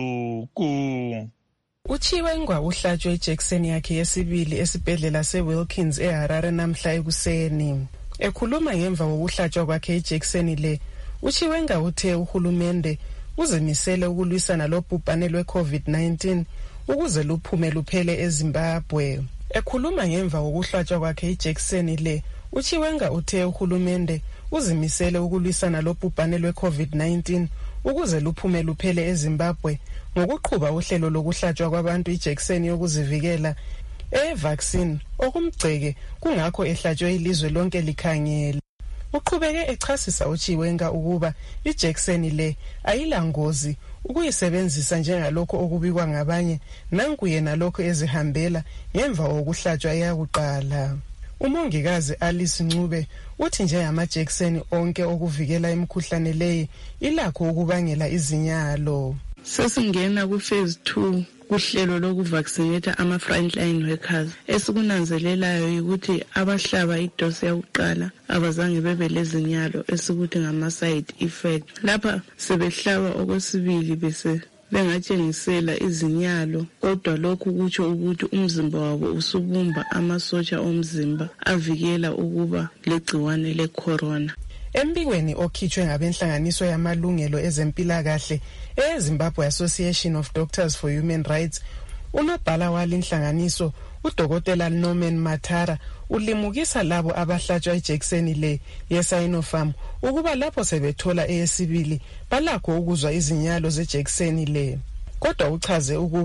Masuku. Uchiwenga uhlatshwe ijekiseni yakhe yesibili esibhedlela seWilkins eHarare namhla ekuseni. Ekhuluma ngemva kokuhlatshwa kwakhe ijekiseni le, Uchiwenga uthe uhulumende uzimisele ukulwisana lobhubhane lwe-COVID-19 ukuze luphume luphele eZimbabwe. Ekhuluma ngemva kokuhlatshwa kwakhe ijekiseni le, Uchiwenga uthe uhulumende uzimisele ukulwisana lobhubhane lwe-COVID-19 ukuze luphume luphele eZimbabwe ngokuqhuba uhlelo lokuhlatshwa kwabantu ijekiseni yokuzivikela vaccine okumgceke kungakho ehlatshwe ilizwe lonke likhangele. Uqhubeke echasisa uChiwenga ukuba ijekiseni le ayilangozi ukuyisebenzisa njengalokho okubikwa ngabanye nanku yena lokho ezihambela ngemva kokuhlatshwa yakuqala. Umongikazi Alice Ncube uthi njengamajekiseni onke okuvikela imikhuhlane leyi ilakho ukubangela izinyalo. Sesingena ku-phase 2 kuhlelo lokuvaccinate ama-frontline workers. Esikunanzelelayo ukuthi abahlaba idose yokuqala abazange bebe lezinyalo esikuthi ngama-side effect. Lapha sebehlaba okwesibili bese bengatshengisela izinyalo, kodwa lokhu kutsho ukuthi umzimba wabo usubumba amasotsha omzimba avikela ukuba legciwane le-corona. Embikweni okhitshwe ngabenhlanganiso yamalungelo ezempilakahle eZimbabwe Association of Doctors for Human Rights, unobhala walinhlanganiso uDokotela Norman Matara ulimukisa labo abahlatshwa ijekiseni le yeSinopharm ukuba lapho sebethola eyesibili balakho ukuzwa izinyalo zejekiseni le. Kodwa uchaze ukuba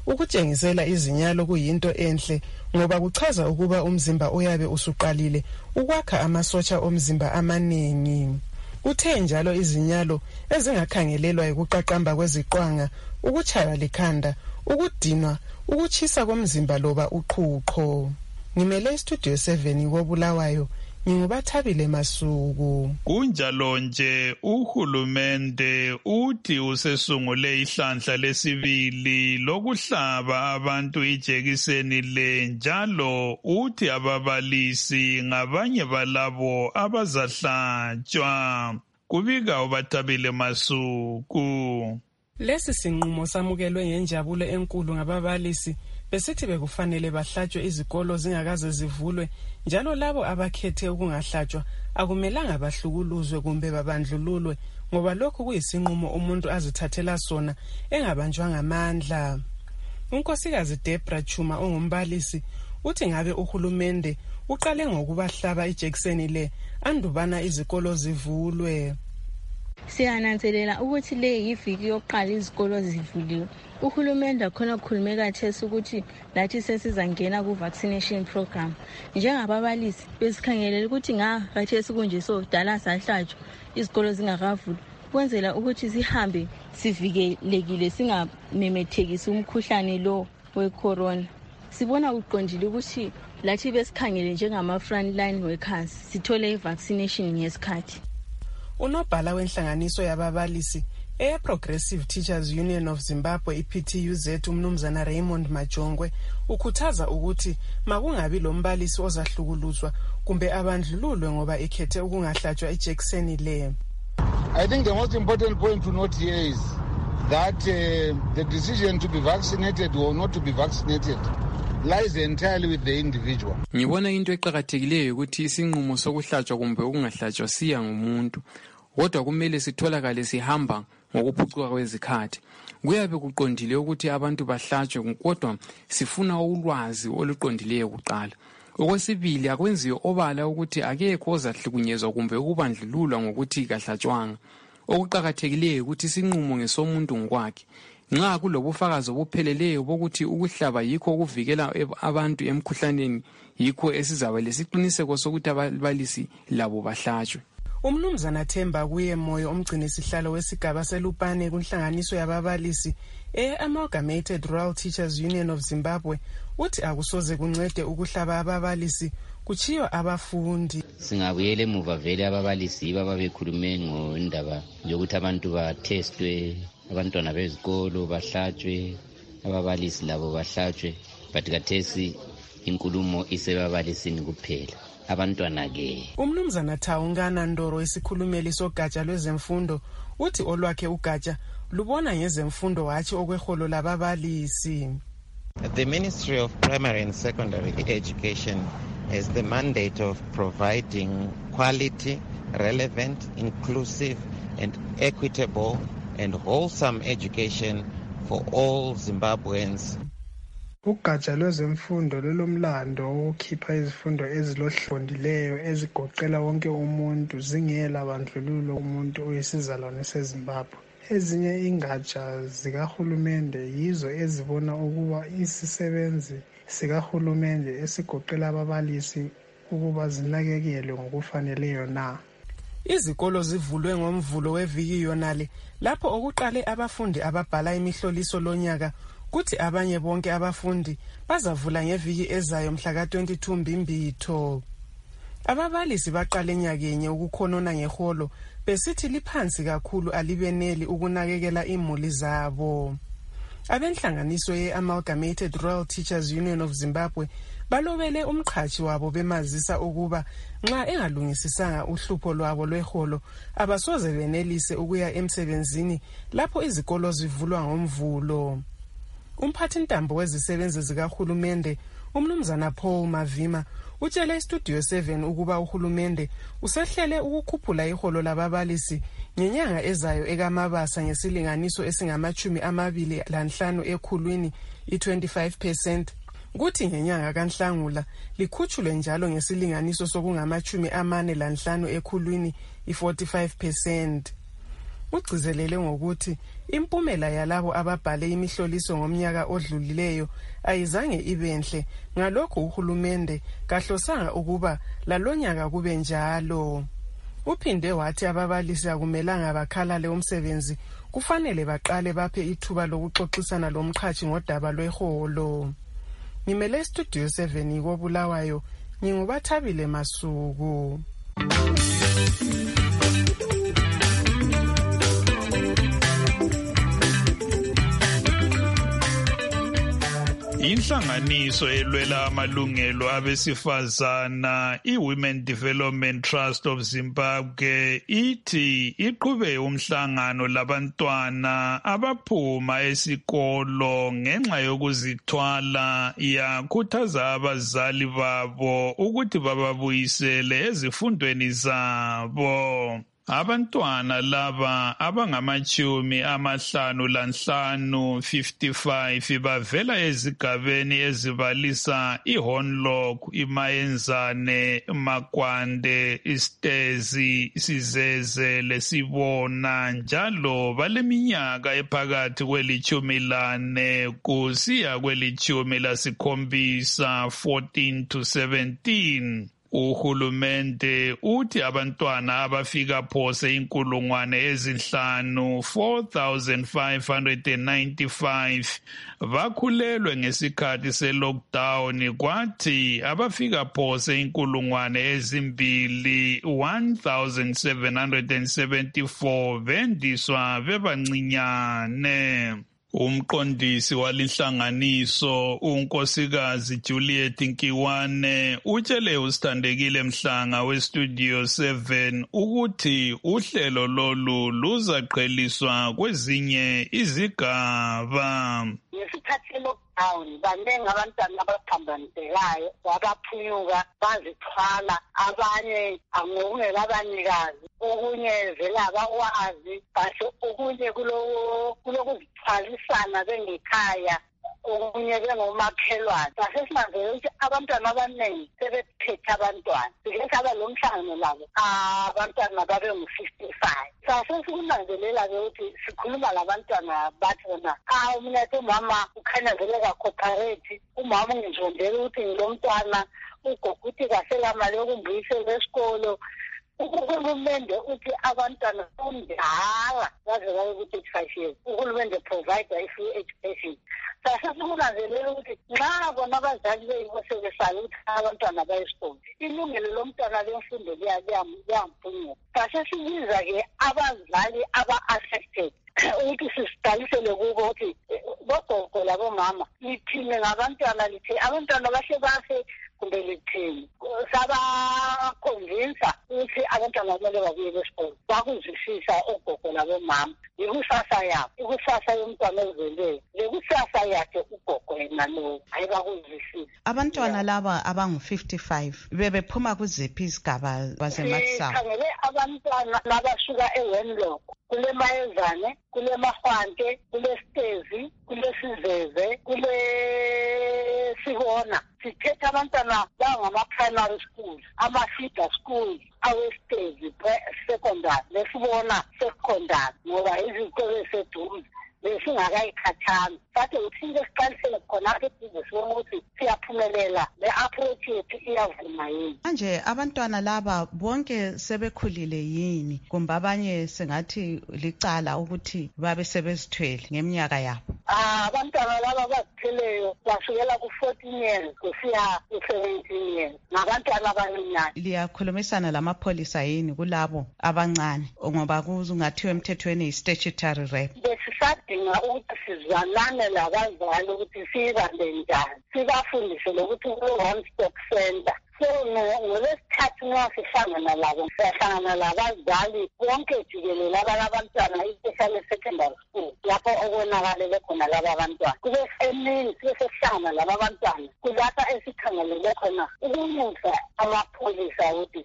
ukutshengisela izinyalo kuyinto enhle ngoba kuchaza ukuba umzimba uyabe usuqalile ukwakha amasotsha omzimba amaningi. Uthe njalo izinyalo ezingakhangelelwa ukuqaqamba kweziqwanga, ukutshaywa likhanda, ukudinwa, ukuchisa komzimba loba uqhuqho. Ngimele Studio 7 koBulawayo, nginguBathabile Masuku. Kunjalo nje uhulumende uthi usesungule ihlandla lesibili lokuhlaba abantu ijekiseni le, njalo uthi ababalisi ngabanye balabo abazahlatshwa. Kubika uBathabile Masuku. Lesi sinqumo samukelwe ngenjabulo enkulu ngababalisi besithi bekufanele bahlatshwe izikolo zingakaze zivulwe, njalo labo abakhethe ukungahlatshwa akumelanga bahlukuluzwe kumbe babandlululwe ngoba lokhu kuyisinqumo umuntu azithathela sona engabanjwa ngamandla. Unkosikazi Debra Chuma ongumbalisi uthi ngabe uhulumende uqale ngokubahlaba ijekiseni le andubana izikolo zivulwe. Siyananzelela ukuthi le yiviki yokuqala izikolo zivuliwe. Uhulumende khona ukhulume kathesi ukuthi lathi sesizangena ku-vaccination program. Njengababalisi besikhangelela ukuthi kathesi kunje sodala sahlatshwa izikolo zingakavuli, kwenzela ukuthi sihambe sivikelekile singamemethekisi umkhuhlane lo we-corona. Sibona uqondile ukuthi lathi besikhangele njengama-frontline workers sithole i-vaccination ngesikhathi. Unobhala wenhlanganiso yababalisi Progressive Teachers Union of Zimbabwe iPTUZ umnumzana Raymond Majongwe ukhuthaza ukuthi makungabi lombalisi ozahlukuluzwa kumbe abandlululwe ngoba ekhethe ukungahlatshwa ijekiseni le. I think the most important point to note here is that the decision to be vaccinated or not to be vaccinated lies entirely with the individual. Ngibona into eqhakathekileyo ukuthi isinqumo sokuhlatshwa kumbe ukungahlatshwa siya ngumuntu, kodwa kumele sitholakale sihamba ngokuphucuka kwezikhathi. Kuyabe kuqondile ukuthi abantu bahlatshwe, kodwa sifuna ulwazi oluqondileyo kuqala. Okwesibili, akwenziwe obala ukuthi akekho ozahlukunyezwa kumbe ukubandlululwa ngokuthi kahlatshwanga. Okuqhakathekileyo ukuthi isinqumo ngesomuntu ngokwakhe. Nxa kulobufakazi obupheleleyo bokuthi ukuhlaba yikho ukuvikela abantu emkhuhlaneni, yikho esizaba lesiqiniseko sokuthi ababalisi labo bahlatshwe. Umnumzana Themba kuye Moyo umgcini sihlalo wesigaba seLupane kunhlanganiso yababalisi Amalgamated Rural Teachers Union of Zimbabwe uthi akusoze kuncede ukuhlaba ababalisi kuchiyo abafundi. Singabuyele emuva vele ababalisi babekhulume ngondaba yokuthi abantu batestwe, abantwana bezikolo bahlatshwe, ababalisi labo bahlatshwe, but kathesi inkulumo isebabalisini kuphela. Abantwana ke. Umnumzana Thawungana Ndoro isikhulumeli sogatsha lwezemfundo uthi olwakhe ugatsha lubona ngezemfundo wathi okweholo lababalisi. The Ministry of Primary and Secondary Education has the mandate of providing quality, relevant, inclusive and equitable and wholesome education for all Zimbabweans. Ugatsha lwezemfundo lolomlando wokukhipha izifundo ezilohlondileyo ezigoqela wonke umuntu zingela bandlululo umuntu oyisizalwane seZimbabwe. Ezinye ingatsha zikahulumende yizo ezibona ukuba isisebenzi sikahulumende esigoqela ababalisi ukuba zinakekelwe ngokufaneleyo na. Izikolo zivulwe ngomvulo weviki yonale lapho okuqale abafundi ababhala imihloliso lonyaka, kuthi abanye bonke abafundi bazavula ngeviki ezayo mhla ka-22 Mbimbitho. Ababalisi baqale nyakenye ukukhonona ngeholo besithi liphansi kakhulu alibeneli ukunakekela imuli zabo. Abenhlanganiso ye-Amalgamated Rural Teachers Union of Zimbabwe balobele umqhashi wabo bemazisa ukuba nxa engalungisisanga uhlupho lwabo lweholo abasoze benelise ukuya emsebenzini lapho izikolo zivulwa ngomvulo. Umphathintambo wezisebenzi zikahulumende umnumzana Paul Mavima utshele iStudio 7 ukuba uhulumende usehlele ukukhuphula iholo lababalisi ngenyanga ezayo ekaMabasa ngesilinganiso esingama-25 ekhulwini i-25%, kuthi ngenyanga kaNhlangula likhutshulwe njalo ngesilinganiso sokungama-45 ekhulwini i-45%. Ugcizelele ngokuthi impumela yalabo ababhale imihloliso ngomnyaka odlulileyo ayizange ibenhle. Ngalokho uhulumende kahlosanga ukuba lalonyaka kube njalo. Uphinde wathi ababalisi akumelanga bakhalale umsebenzi, kufanele baqale baphe ithuba lokuxoxisana lomqhashi ngodaba lweholo. Ngimele Studio 7 koBulawayo, nginguBathabile Masuku. Inhlanganiso elwela amalungelo abesifazana iWomen Development Trust of Zimbabwe ithi iqhube umhlangano labantwana abaphuma esikolo ngenxa yokuzithwala, yakhuthaza abazali babo ukuthi bababuyisele ezifundweni zabo. Abantwana laba abangama-55 bavela ezigabeni ezibalisa iHonlock, iMayenzane, Makwande, Istezi, Sizeze leSibona, njalo baleminyaka ephakathi kweli-14 kusiya kweli-17, 14 to 17. Uhulumende uthi abantwana abafika phose 4,595 bakhulelwe ngesikhathi se-lockdown, kwathi abafika phose 1,774 bendiswa bebancinyane. Umqondisi walinhlanganiso unkosikazi Juliet Nkiwane utshele uSithandekile Mhlanga weStudio 7 ukuthi uhlelo lolu luzaqheliswa kwezinye izigaba. Ngesikhathi lockdown baningi abantwana abaphambanisekayo, wabaphunyuka bazithwala, abanye angokungelabanikazi, okunye vela abakwazi, basho okunye kulokuzithwalisana bengekhaya, okunye bengomakhelwane. Sasesinanzele ukuthi abantwana abaningi sebephethe abantwana. Sike saba lo mhlangano labo abantwana babe ngu-55. Sasesikunanzelela-ke ukuthi sikhuluma labantwana bathi bona umnethe umama ukhanyazeleka cooperate, umama ungizondela ukuthi ngilomntwana, ugogo uthi kaselamali yokumbuyisela esikolo. Uhulumende uthi abantwana omdala baze babe ku-35 years, uhulumende provide i-free education. Sasesikunanzelela ukuthi nxa bona abazali beyibo sebesala ukuthi abantwana bayesikolo, ilungelo lomntwana lemfundo liyamphunguka. Sasesibiza-ke abazali aba-affected ukuthi sisidalisele kubo ukuthi bogogo labomama lithini ngabantwana, lithi abantwana bahle bafe kumbe lithini. Sabakhonvinsa ukuthi abantwana kumele babuye besikolo, bakuzwisisa ogogo labomama. Ikusasa yabo, ikusasa yomntwana ozelweyo, lekusasa yakhe ugogo yena lowo, hayi bakuzwisisa. Abantwana laba abangu-55 bebephuma kuziphi izigaba kwazeMatsawu? Khangele abantwana labasuka eWenlock, kule Mayenzane, kule Mahwante, kule Stezi, kule Sizeze, kule Sibona. Sithethe abantwana bangama-primary schools, ama-feeder schools, awestezi secondary, lesibona secondary, ngoba izikolo eseduze besingakayikhathanga. Sathi uthinte siqalisele khonapho eduze sibona ukuthi siyaphumelela, le-approach yethu iyavuma yini. Manje abantwana laba bonke sebekhulile yini, kumbe abanye sengathi licala ukuthi babe sebezithwele ngeminyaka yabo? Abantwana laba bazithweleyo basukela ku-14 years kusiya ku-17 years, ngabantwana abancinyane. Liyakhulumisana lamapholisa yini kulabo abancane, ngoba kungathiwa emthethweni yi-statutory rape? Besisadinga ukuthi sizwanane labazali ukuthi siyibambe njani, sibafundise lokuthi ku-one stop center. So ngolesithathu nxa sihlangana labo, siyahlangana labazali bonke jikelele abalabantwana, especially secondary school, lapho okubonakalele khona laba bantwana. Kube semini sibe sesihlangana laba bantwana, kulapha esikhangelele khona ukumusa amapholisa ukuthi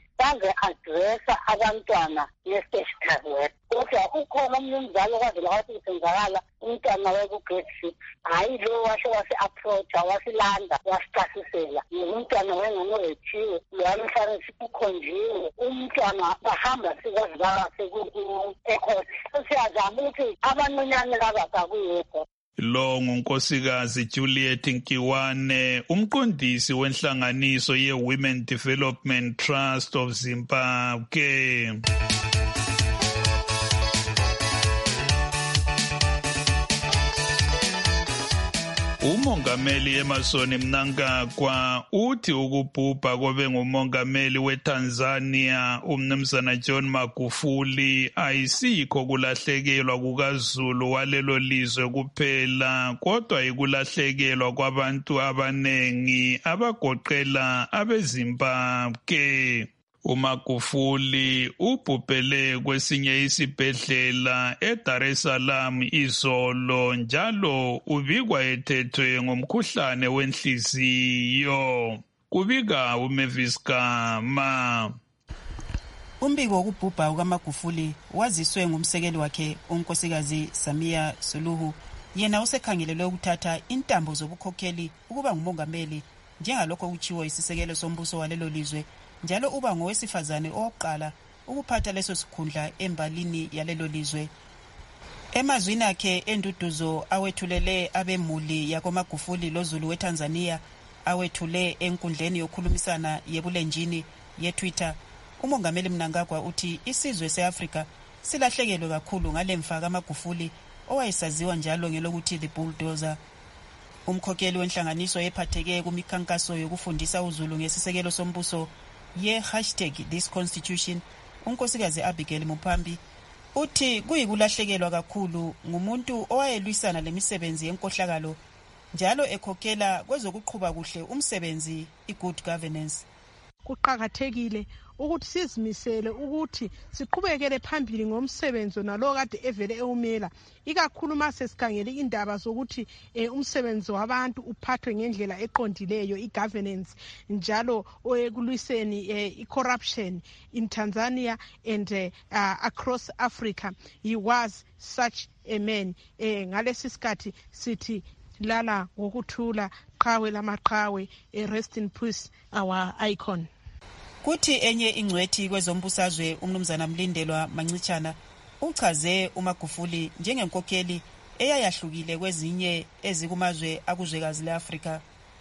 baze-adressa abantwana nge-statutory rape. Kodwa ukhona omunye umzali okwazi lokwathi kusenzakala umntwana wekugrade 6 hayi lo washo wasi-approacha wasilanda wasichasisela umntwana wenganowethiwe lwamhlane sikukhonjiwe umntwana bahamba sikwazi basekukhu-ekhosi siyazama ukuthi abancinyane kabakakuyekho. Lo ngunkosikazi Juliet Nkiwane, umqondisi wenhlanganiso ye-Women Development Trust of Zimbabwe. Umongameli Emmerson Mnangagwa uthi ukubhubha kobe ngumongameli weTanzania umnumzana John Magufuli ayisikho kulahlekelwa kukaZulu walelo lizwe kuphela kodwa ikulahlekelwa kwabantu abanengi abagoqela abeZimbabwe. uMagufuli ubhubhele kwesinye isibhedlela eDar es Salaam izolo njalo ubikwa ethethwe ngomkhuhlane wenhliziyo. Kubika uMavis Gama. Umbiko wokubhubha kukaMagufuli waziswe ngumsekeli wakhe unkosikazi Samia Suluhu, yena usekhangelelwe ukuthatha intambo zobukhokheli ukuba ngumongameli njengalokho kuchiwo isisekelo sombuso walelo lizwe, njalo uba ngowesifazane owokuqala ukuphatha leso sikhundla embalini yalelo lizwe. Emazwini akhe enduduzo awethulele abemuli yakoMagufuli loZulu weTanzania awethule enkundleni yokukhulumisana yebulenjini yeTwitter, umongameli Mnangagwa uthi isizwe seAfrika silahlekelwe kakhulu ngalemfa kaMagufuli owayesaziwa njalo ngelokuthi the bulldozer. Umkhokheli wenhlanganiso ephatheke kumikhankaso yokufundisa uZulu ngesisekelo sombuso #ThisConstitution, unkosikazi Abigail Mupambi uthi kuyikulahlekelwa kakhulu ngumuntu owayelwisana lemisebenzi yenkohlakalo njalo ekhokhela kwezokuqhuba kuhle umsebenzi i-good governance. Kuqakathekile ukuthi sizimisele ukuthi siqhubekele phambili ngomsebenzi nalo kade evele ewumela, ikakhulu mase sikhangele indaba zokuthi umsebenzi wabantu uphathwe ngendlela eqondileyo, i-governance, njalo ekulwiseni i-corruption in Tanzania and across Africa. He was such a man. Ngalesi sikhathi sithi lala ngokuthula, qhawe lamaqhawe, rest in peace our icon. Kuthi enye ingcwethi kwezombusazwe umnumzana Mlindelwa Mancitshana uchaze uMagufuli njengenkokheli eyayahlukile kwezinye ezikumazwe akuzwekazi leAfrika.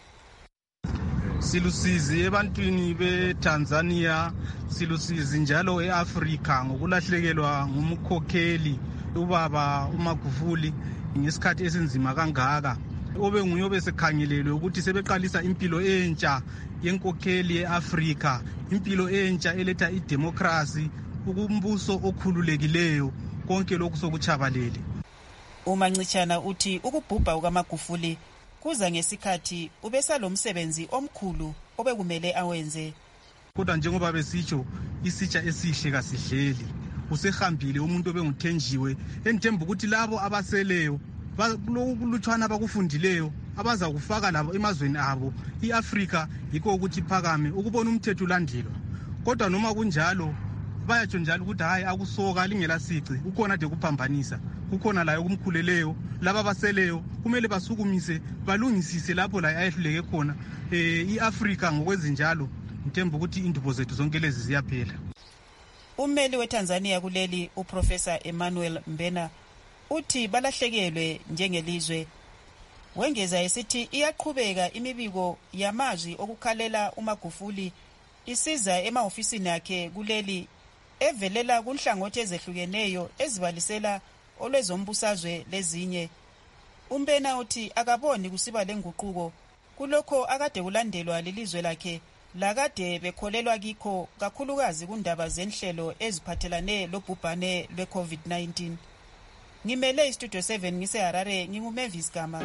Silusizi ebantwini beTanzania, silusizi njalo eAfrika ngokulahlekelwa ngumkhokheli ubaba uMagufuli ngesikhathi esinzima kangaka. Obe nguye obesekhangelelwe ukuthi sebeqalisa impilo entsha yenkokheli eAfrika, impilo entsha eletha idemocracy, ukumbuso okhululekileyo, konke lokhu sokuchabalele. uMancitshana uthi ukubhubha kukaMagufuli kuza ngesikhathi ubesalomsebenzi omkhulu obekumele awenze. Kodwa njengoba besitsho isitsha esihle kasidleli, usehambile umuntu obenguthenjiwe, enithemba ukuthi labo abaseleyo kulutshwana abakufundileyo abaza kufaka labo emazweni abo iAfrika yikho ukuthi phakame ukubona umthetho ulandelwa. Kodwa noma kunjalo bayatsho njalo ukuthi hayi akusoka lingela sici, ukhona de kuphambanisa, kukhona layo kumkhuleleyo, laba baseleyo kumele basukumise balungisise lapho la ayehluleke khona. iAfrika ngokwezinjalo ngithemba ukuthi indubo zethu zonke lezi ziyaphela. Ummeli weTanzania kuleli uProfessor Emmanuel Mbena uthi balahlekelwe njengelizwe. Wengeza esithi iyaqhubeka imibiko yamazwi okukhalela uMagufuli isiza emahofisini akhe kuleli evelela kunhlangothi ezehlukeneyo ezibalisela olwezombusazwe lezinye. Umbena uthi akaboni kusiba lenguquko kulokho akade kulandelwa lelizwe lakhe lakade bekholelwa kikho, kakhulukazi kundaba zenhlelo eziphathelane lobhubhane lwe-COVID-19. Ngimele iStudio 7 ngiseHarare, nginguMavis Gama.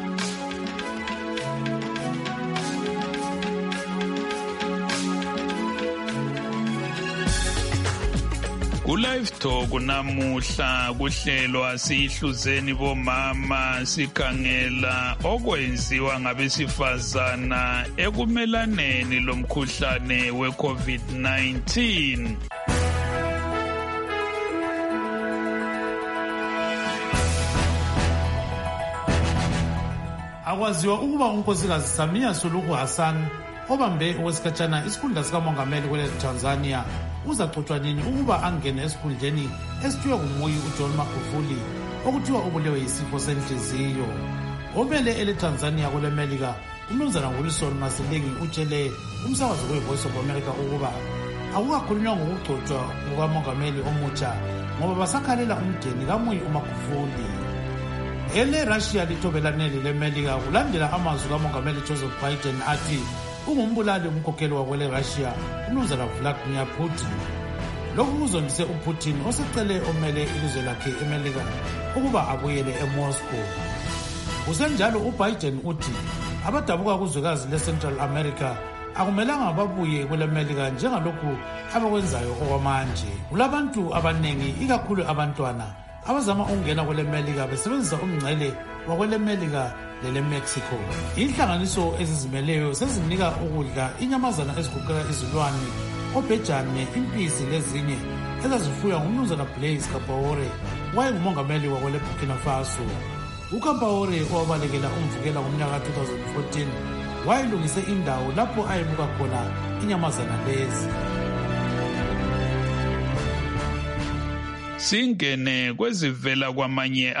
Live Talk namuhla kuhlelwa sihluzeni bomama sikhangela okwenziwa ngabesifazana ekumelaneni lomkhuhlane we-COVID-19. Akwaziwa ukuba unkosikazi Samia Suluhu Hassan obambe okwesikhatshana isikhundla sikamongameli kwele Tanzania uzacotshwa nini ukuba angene esikhundleni esithiwe nguMuyi uJohn Magufuli okuthiwa ubulewe yisifo senhliziyo. Omele ele Tanzania kwele Melika uMnumzana Wilson Masilingi utshele umsakazo weVoice of America ukuba akukakhulunywa ngokugcotshwa kukamongameli omutsha ngoba basakhalela umdeni kaMuyi uMagufuli. Ele Russia lithobelane leMelika kulandela amazwi kamongameli Joseph Biden athi ungumbulali umkhokheli wakwele Russia uMnumzana Vladimir Putin. Lokhu kuzondise uPutin osecele omele ilizwe lakhe eMelika ukuba abuyele eMoscow. Kusenjalo uBiden uthi abadabuka kuzwekazi leCentral America akumelanga babuye kwele Melika njengalokhu abakwenzayo okwamanje. Kulabantu abanengi ikakhulu abantwana abazama ukungena kwele Melika besebenzisa umngcele wakwele Melika lele Mexico. Inhlanganiso ezizimeleyo sezinika ukudla inyamazana ezigoqela izilwane, obhejane, impisi lezinye ezazifuywa nguMnumzana Blaise Compaoré wayengumongameli wakwele Burkina Faso. uCompaoré owabalekela umvukela ngomnyaka 2014 wayelungise indawo lapho ayebuka khona inyamazana lezi. Singene kwezivela kwamanye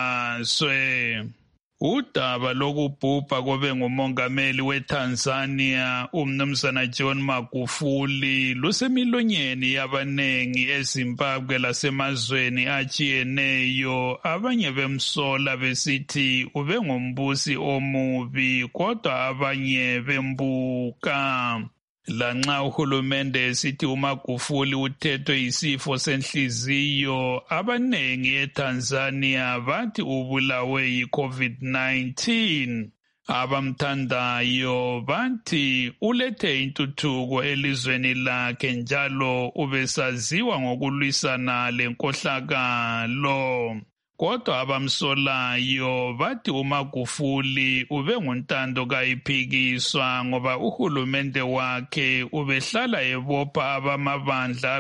amazwe. Udaba lokubhubha kobe ngumongameli weTanzania uMnumzana John Magufuli lusemilonyeni yabanengi eZimbabwe lasemazweni atshiyeneyo. Abanye bemsola besithi ube ngumbusi omubi kodwa abanye bembuka. Lanxa uhulumende esithi uMagufuli uthethwe yisifo senhliziyo, abanengi eTanzania bathi ubulawe yi-COVID-19. Abamthandayo bathi ulethe intuthuko elizweni lakhe njalo ubesaziwa ngokulwisana lenkohlakalo. Kodwa abamsolayo bathi uMagufuli ube nguntando kayiphikiswa ngoba uhulumende wakhe ubehlala ebopha abamabandla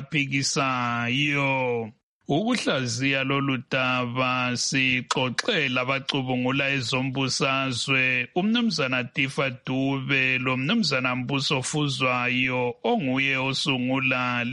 aphikisayo. Ukuhlaziya lolu daba sixoxela abacubungula ezombusazwe uMnumzana Tifa Dube loMnumzana Mbuso Fuzwayo onguye osungula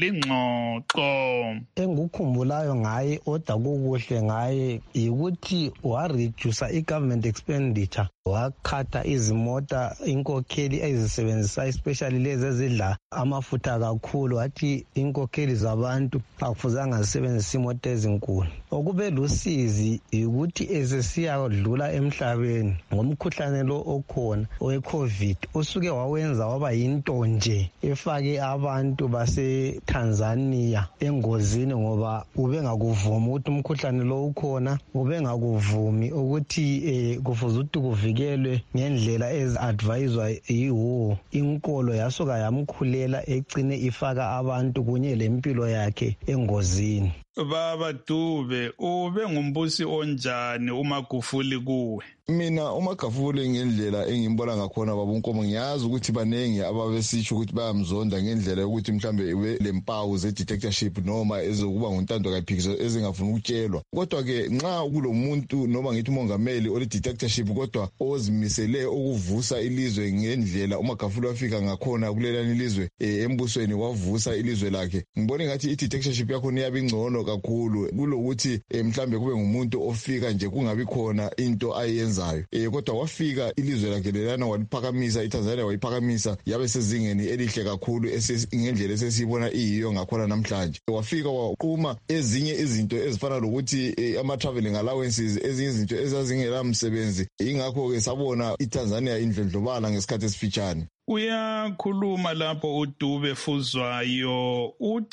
lingxoxo. Engukhumbulayo ngaye oda kukuhle ngaye yikuthi wareduce i-government expenditure, wakhatha izimota inkokheli ezisebenzisa especially lezi ezidla amafutha kakhulu, wathi inkokheli zabantu akufuzanga zisebenzisa imota ezinkulu. Okube lusizi ukuthi esesiyadlula emhlabeni ngomkhuhlane lo okhona owe-COVID osuke wawenza waba yinto nje efake abantu base-Tanzania engozini ngoba ubengakuvumi ukuthi umkhuhlane lo ukhona, ubengakuvumi ukuthi kufuze ukuthi kuvikelwe ngendlela ezi-adviswa yiwo. Inkolo yasuka yamkhulela egcine ifaka abantu kunye lempilo yakhe engozini. Baba Dube, ube ngumbusi onjani uMagufuli kuwe? Mina uMagufuli ngendlela engimbona ngakhona babunkomo ngiyazi ukuthi banengi ababesitsho ukuthi bayamzonda ngendlela yokuthi mhlambe ube lempawu ze-dictatorship noma ezokuba nguntando kayiphikiswa ezingafuna ukutshelwa. Kodwa ke nxa kulomuntu noma ngithi umongameli oli-dictatorship kodwa ozimisele ukuvusa ilizwe ngendlela uMagufuli wafika ngakhona kulelani ilizwe embusweni wavusa ilizwe lakhe, ngibona ngathi i-dictatorship yakhona iyabe ingcono kakhulu kulokuthi mhlambe kube ngumuntu ofika nje kungabi khona into ayenza. Kodwa wafika ilizwe lakhe lelana waliphakamisa, iTanzania wayiphakamisa yabe sezingeni elihle kakhulu ngendlela esesiyibona iyiyo ngakhona namhlanje. Wafika waquma ezinye izinto ezifana lokuthi ama-traveling allowances, ezinye izinto ezazingela msebenzi. Ingakho-ke sabona iTanzania indlondlobala ngesikhathi esifitshane. Uyakhuluma lapho uDube Fuzwayo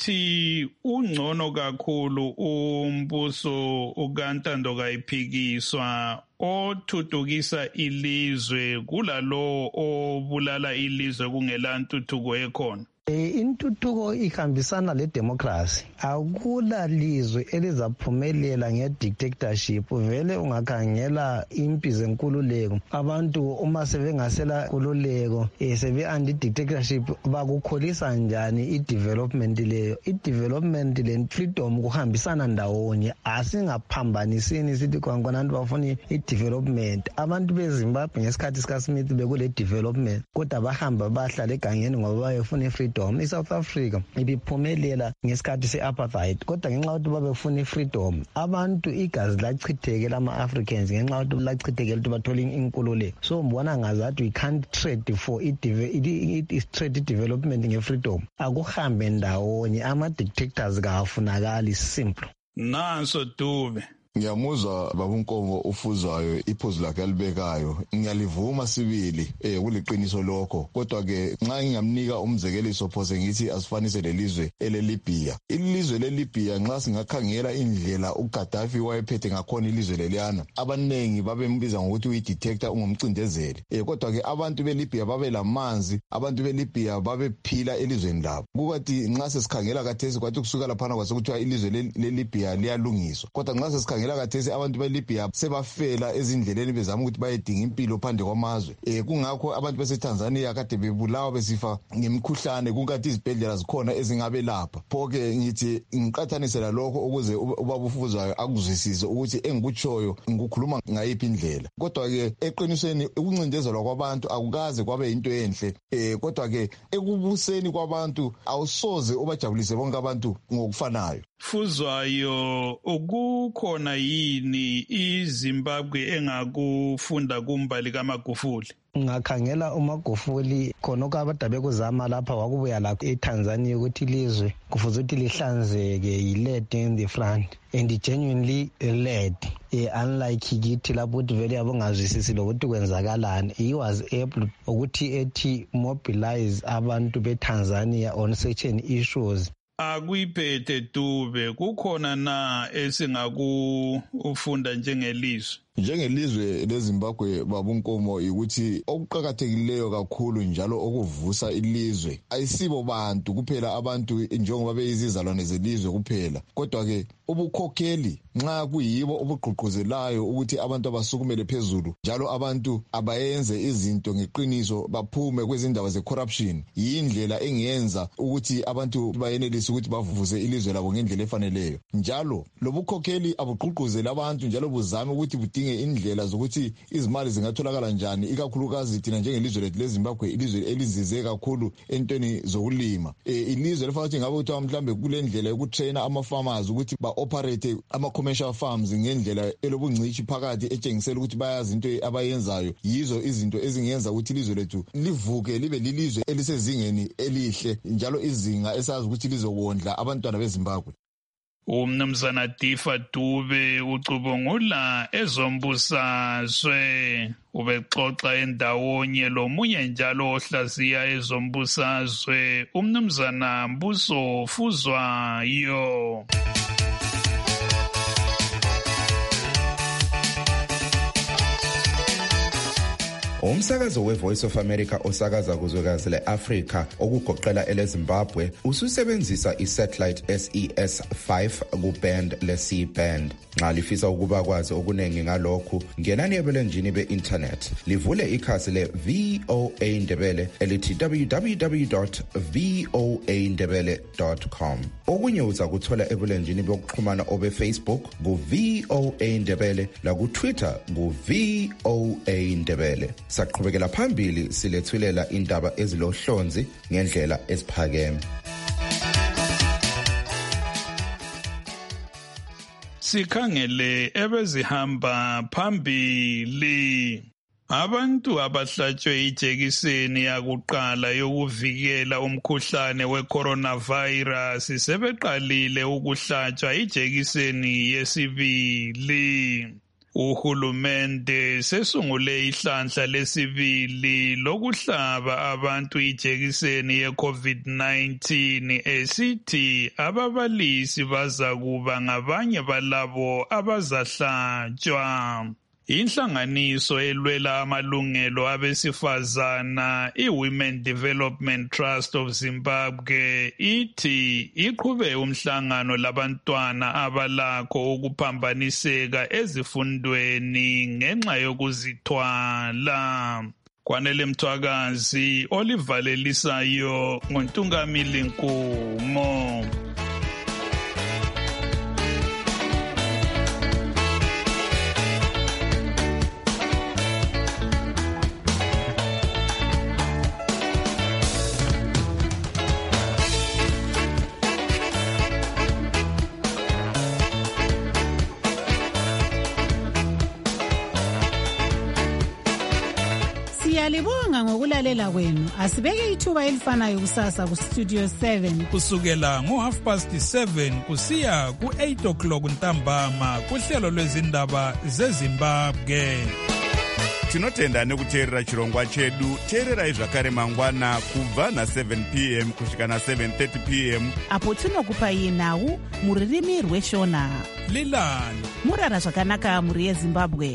uthi ungcono kakhulu umbuso ukaNtando kayiphikiswa othuthukisa ilizwe kulalo obulala ilizwe kungela ntuthuko ekhona. Intuthuko ihambisana le-democracy. Akula lizwe elizaphumelela nge-dictatorship. Vele ungakhangela impi zenkululeko, abantu uma sebengasela nkululeko sebe-anti-dictatorship bakukholisa njani i-development leyo. I-development le-freedom kuhambisana ndawonye. Asingaphambanisini sithi kwankonantu bafuna i-development. Abantu beZimbabwe ngesikhathi sikaSmith bekule-development, kodwa bahamba bahlala egangeni ngoba bayefuna i-freedom. I-South Africa ibiphumelela ngesikhathi se-apartheid, kodwa ngenxa yokuthi babefuna i-freedom, abantu igazi lachitheke lama-Africans ngenxa yokuthi lachithekela ukuthi bathole inkululeko. So mbona ngazathi we can't trade for trade development nge-freedom. Akuhambe ndawonye, ama-dictators kawafunakali, simple. Nanso Dube. Ngiyamuzwa babunkomo ufuzayo iphuzu lakhe alibekayo, ngiyalivuma sibili kuliqiniso lokho, kodwa ke nxa ngingamnika umzekeliso phose ngithi asifanise lelizwe eleLibya. Ilizwe leLibya nxa singakhangela indlela uGaddafi wayephethe ngakhona ilizwe leliyana, abanengi babembiza ngokuthi uyidetector, ungumcindezeli. Kodwa ke abantu beLibya babelamanzi, abantu beLibya babephila elizweni labo. Kukathi nxa sesikhangela kathesi kwathi kusuka laphana kwasekuthiwa ilizwe leLibya liyalungiswa, kodwa nxa sesikhangela kathesi abantu beLibya sebafela ezindleleni bezama ukuthi bayedinga impilo phandle kwamazwe. Kungakho abantu baseTanzania kade bebulawa besifa ngemikhuhlane, kungathi izibhedlela zikhona ezingabe lapha. Phoke ngithi ngiqathanisela lokho ukuze ubaba ufuzayo akuzwisise ukuthi engikutshoyo ngikukhuluma ngayiphi indlela. Kodwa ke eqinisweni ukuncindezelwa kwabantu akukaze kwabe into enhle, kodwa ke ekubuseni kwabantu awusoze ubajabulise bonke abantu ngokufanayo. Fuzwayo, ukukhona yini iZimbabwe engakufunda kumbali kaMagufuli? Ngakhangela uMagufuli khonokho abadabe kuzama lapha wakubuya la eTanzania ukuthi ilizwe kufuze ukuthi lihlanzeke, yi-led in the front and genuinely led. Unlike kithi lapho ukuthi vele abongazwisisi lokuthi kwenzakalani, he was able ukuthi ethi mobilize abantu beTanzania on certain issues. Akuyiphethe Dube, kukhona na esingakufunda njengelizwe? Njengelizwe leZimbabwe babunkomo ukuthi okuqhakathekileyo kakhulu njalo okuvusa ilizwe ayisibo bantu kuphela, abantu njengoba beyizizalwane zelizwe kuphela, kodwa ke ubukhokheli nxa kuyibo obugqugquzelayo ukuthi abantu abasukumele phezulu njalo abantu abayenze izinto ngeqiniso baphume kwezindawo ze-corruption, yindlela engenza ukuthi abantu bayenelise ukuthi bavuse ilizwe labo ngendlela efaneleyo. Njalo lobukhokheli abugqugquzela abantu njalo buzame ukuthi budinge indlela zokuthi izimali zingatholakala njani, ikakhulukazi thina njengelizwe lethu leZimbabwe, ilizwe elizize kakhulu entweni zokulima. Ilizwe lifana ukuthi ngabe kuthiwa mhlambe kule ndlela yokutraina ama-farmers ukuthi ba-operate ama-commercial farms ngendlela elobungcitshi phakathi etshengisela ukuthi bayazi into abayenzayo. Yizo izinto ezingenza ukuthi ilizwe lethu livuke libe lilizwe elisezingeni elihle njalo izinga esazi ukuthi lizowondla abantwana beZimbabwe. Umnumzana Difa Dube ucubungula ezombusazwe, ubexoxa endawonye lomunye njalo ohlaziya ezombusazwe, umnumzana Mbuso Fuzwayo. Umsakazo weVoice of America osakaza kuzwekazi le-Afrika okugoqela eleZimbabwe ususebenzisa i-satellite SES-5 ku-band le-C-band. Nxa lifisa ukuba kwazi okuningi ngalokhu, ngenani ebulenjini be-internet, livule ikhasi le-VOA Ndebele elithi www.voandebele.com. Okunye uza kuthola ebulenjini bokuxhumana obe-Facebook ku-VOA Ndebele laku-Twitter ku-VOA Ndebele. Saqhubekela phambili silethulela indaba ezilohlonzi ngendlela esiphakeme. Sikhangele ebezihamba phambili. Abantu abahlatshwe ijekiseni yakuqala yokuvikela umkhuhlane we-coronavirus sebeqalile ukuhlatshwa ijekiseni yesibili. Uhulumende sesungule ihlandla lesibili lokuhlaba abantu ijekiseni ye-COVID-19 esithi ababalisi bazakuba ngabanye balabo abazahlatshwa. Inhlanganiso elwela amalungelo abesifazana i-Women Development Trust of Zimbabwe ithi iqhube umhlangano labantwana abalakho ukuphambaniseka ezifundweni ngenxa yokuzithwala. Kwanele Mthwakazi, olivalelisayo ngoNtungamili Nkumo. Siyalibonga ngokulalela kwenu. Asibeke ithuba elifanayo kusasa ku Studio 7 kusukela ngo7:30 kusiya ku8 ntambama kuhlelo lwezindaba zeZimbabwe. Tinotenda nekuteerera chirongwa chedu. Teererai zvakare mangwana kubva na7 p.m. kusvika na7:30 p.m. apo tinokupai nhau muririmi rweshona. Lilani murara zvakanaka muri yeZimbabwe.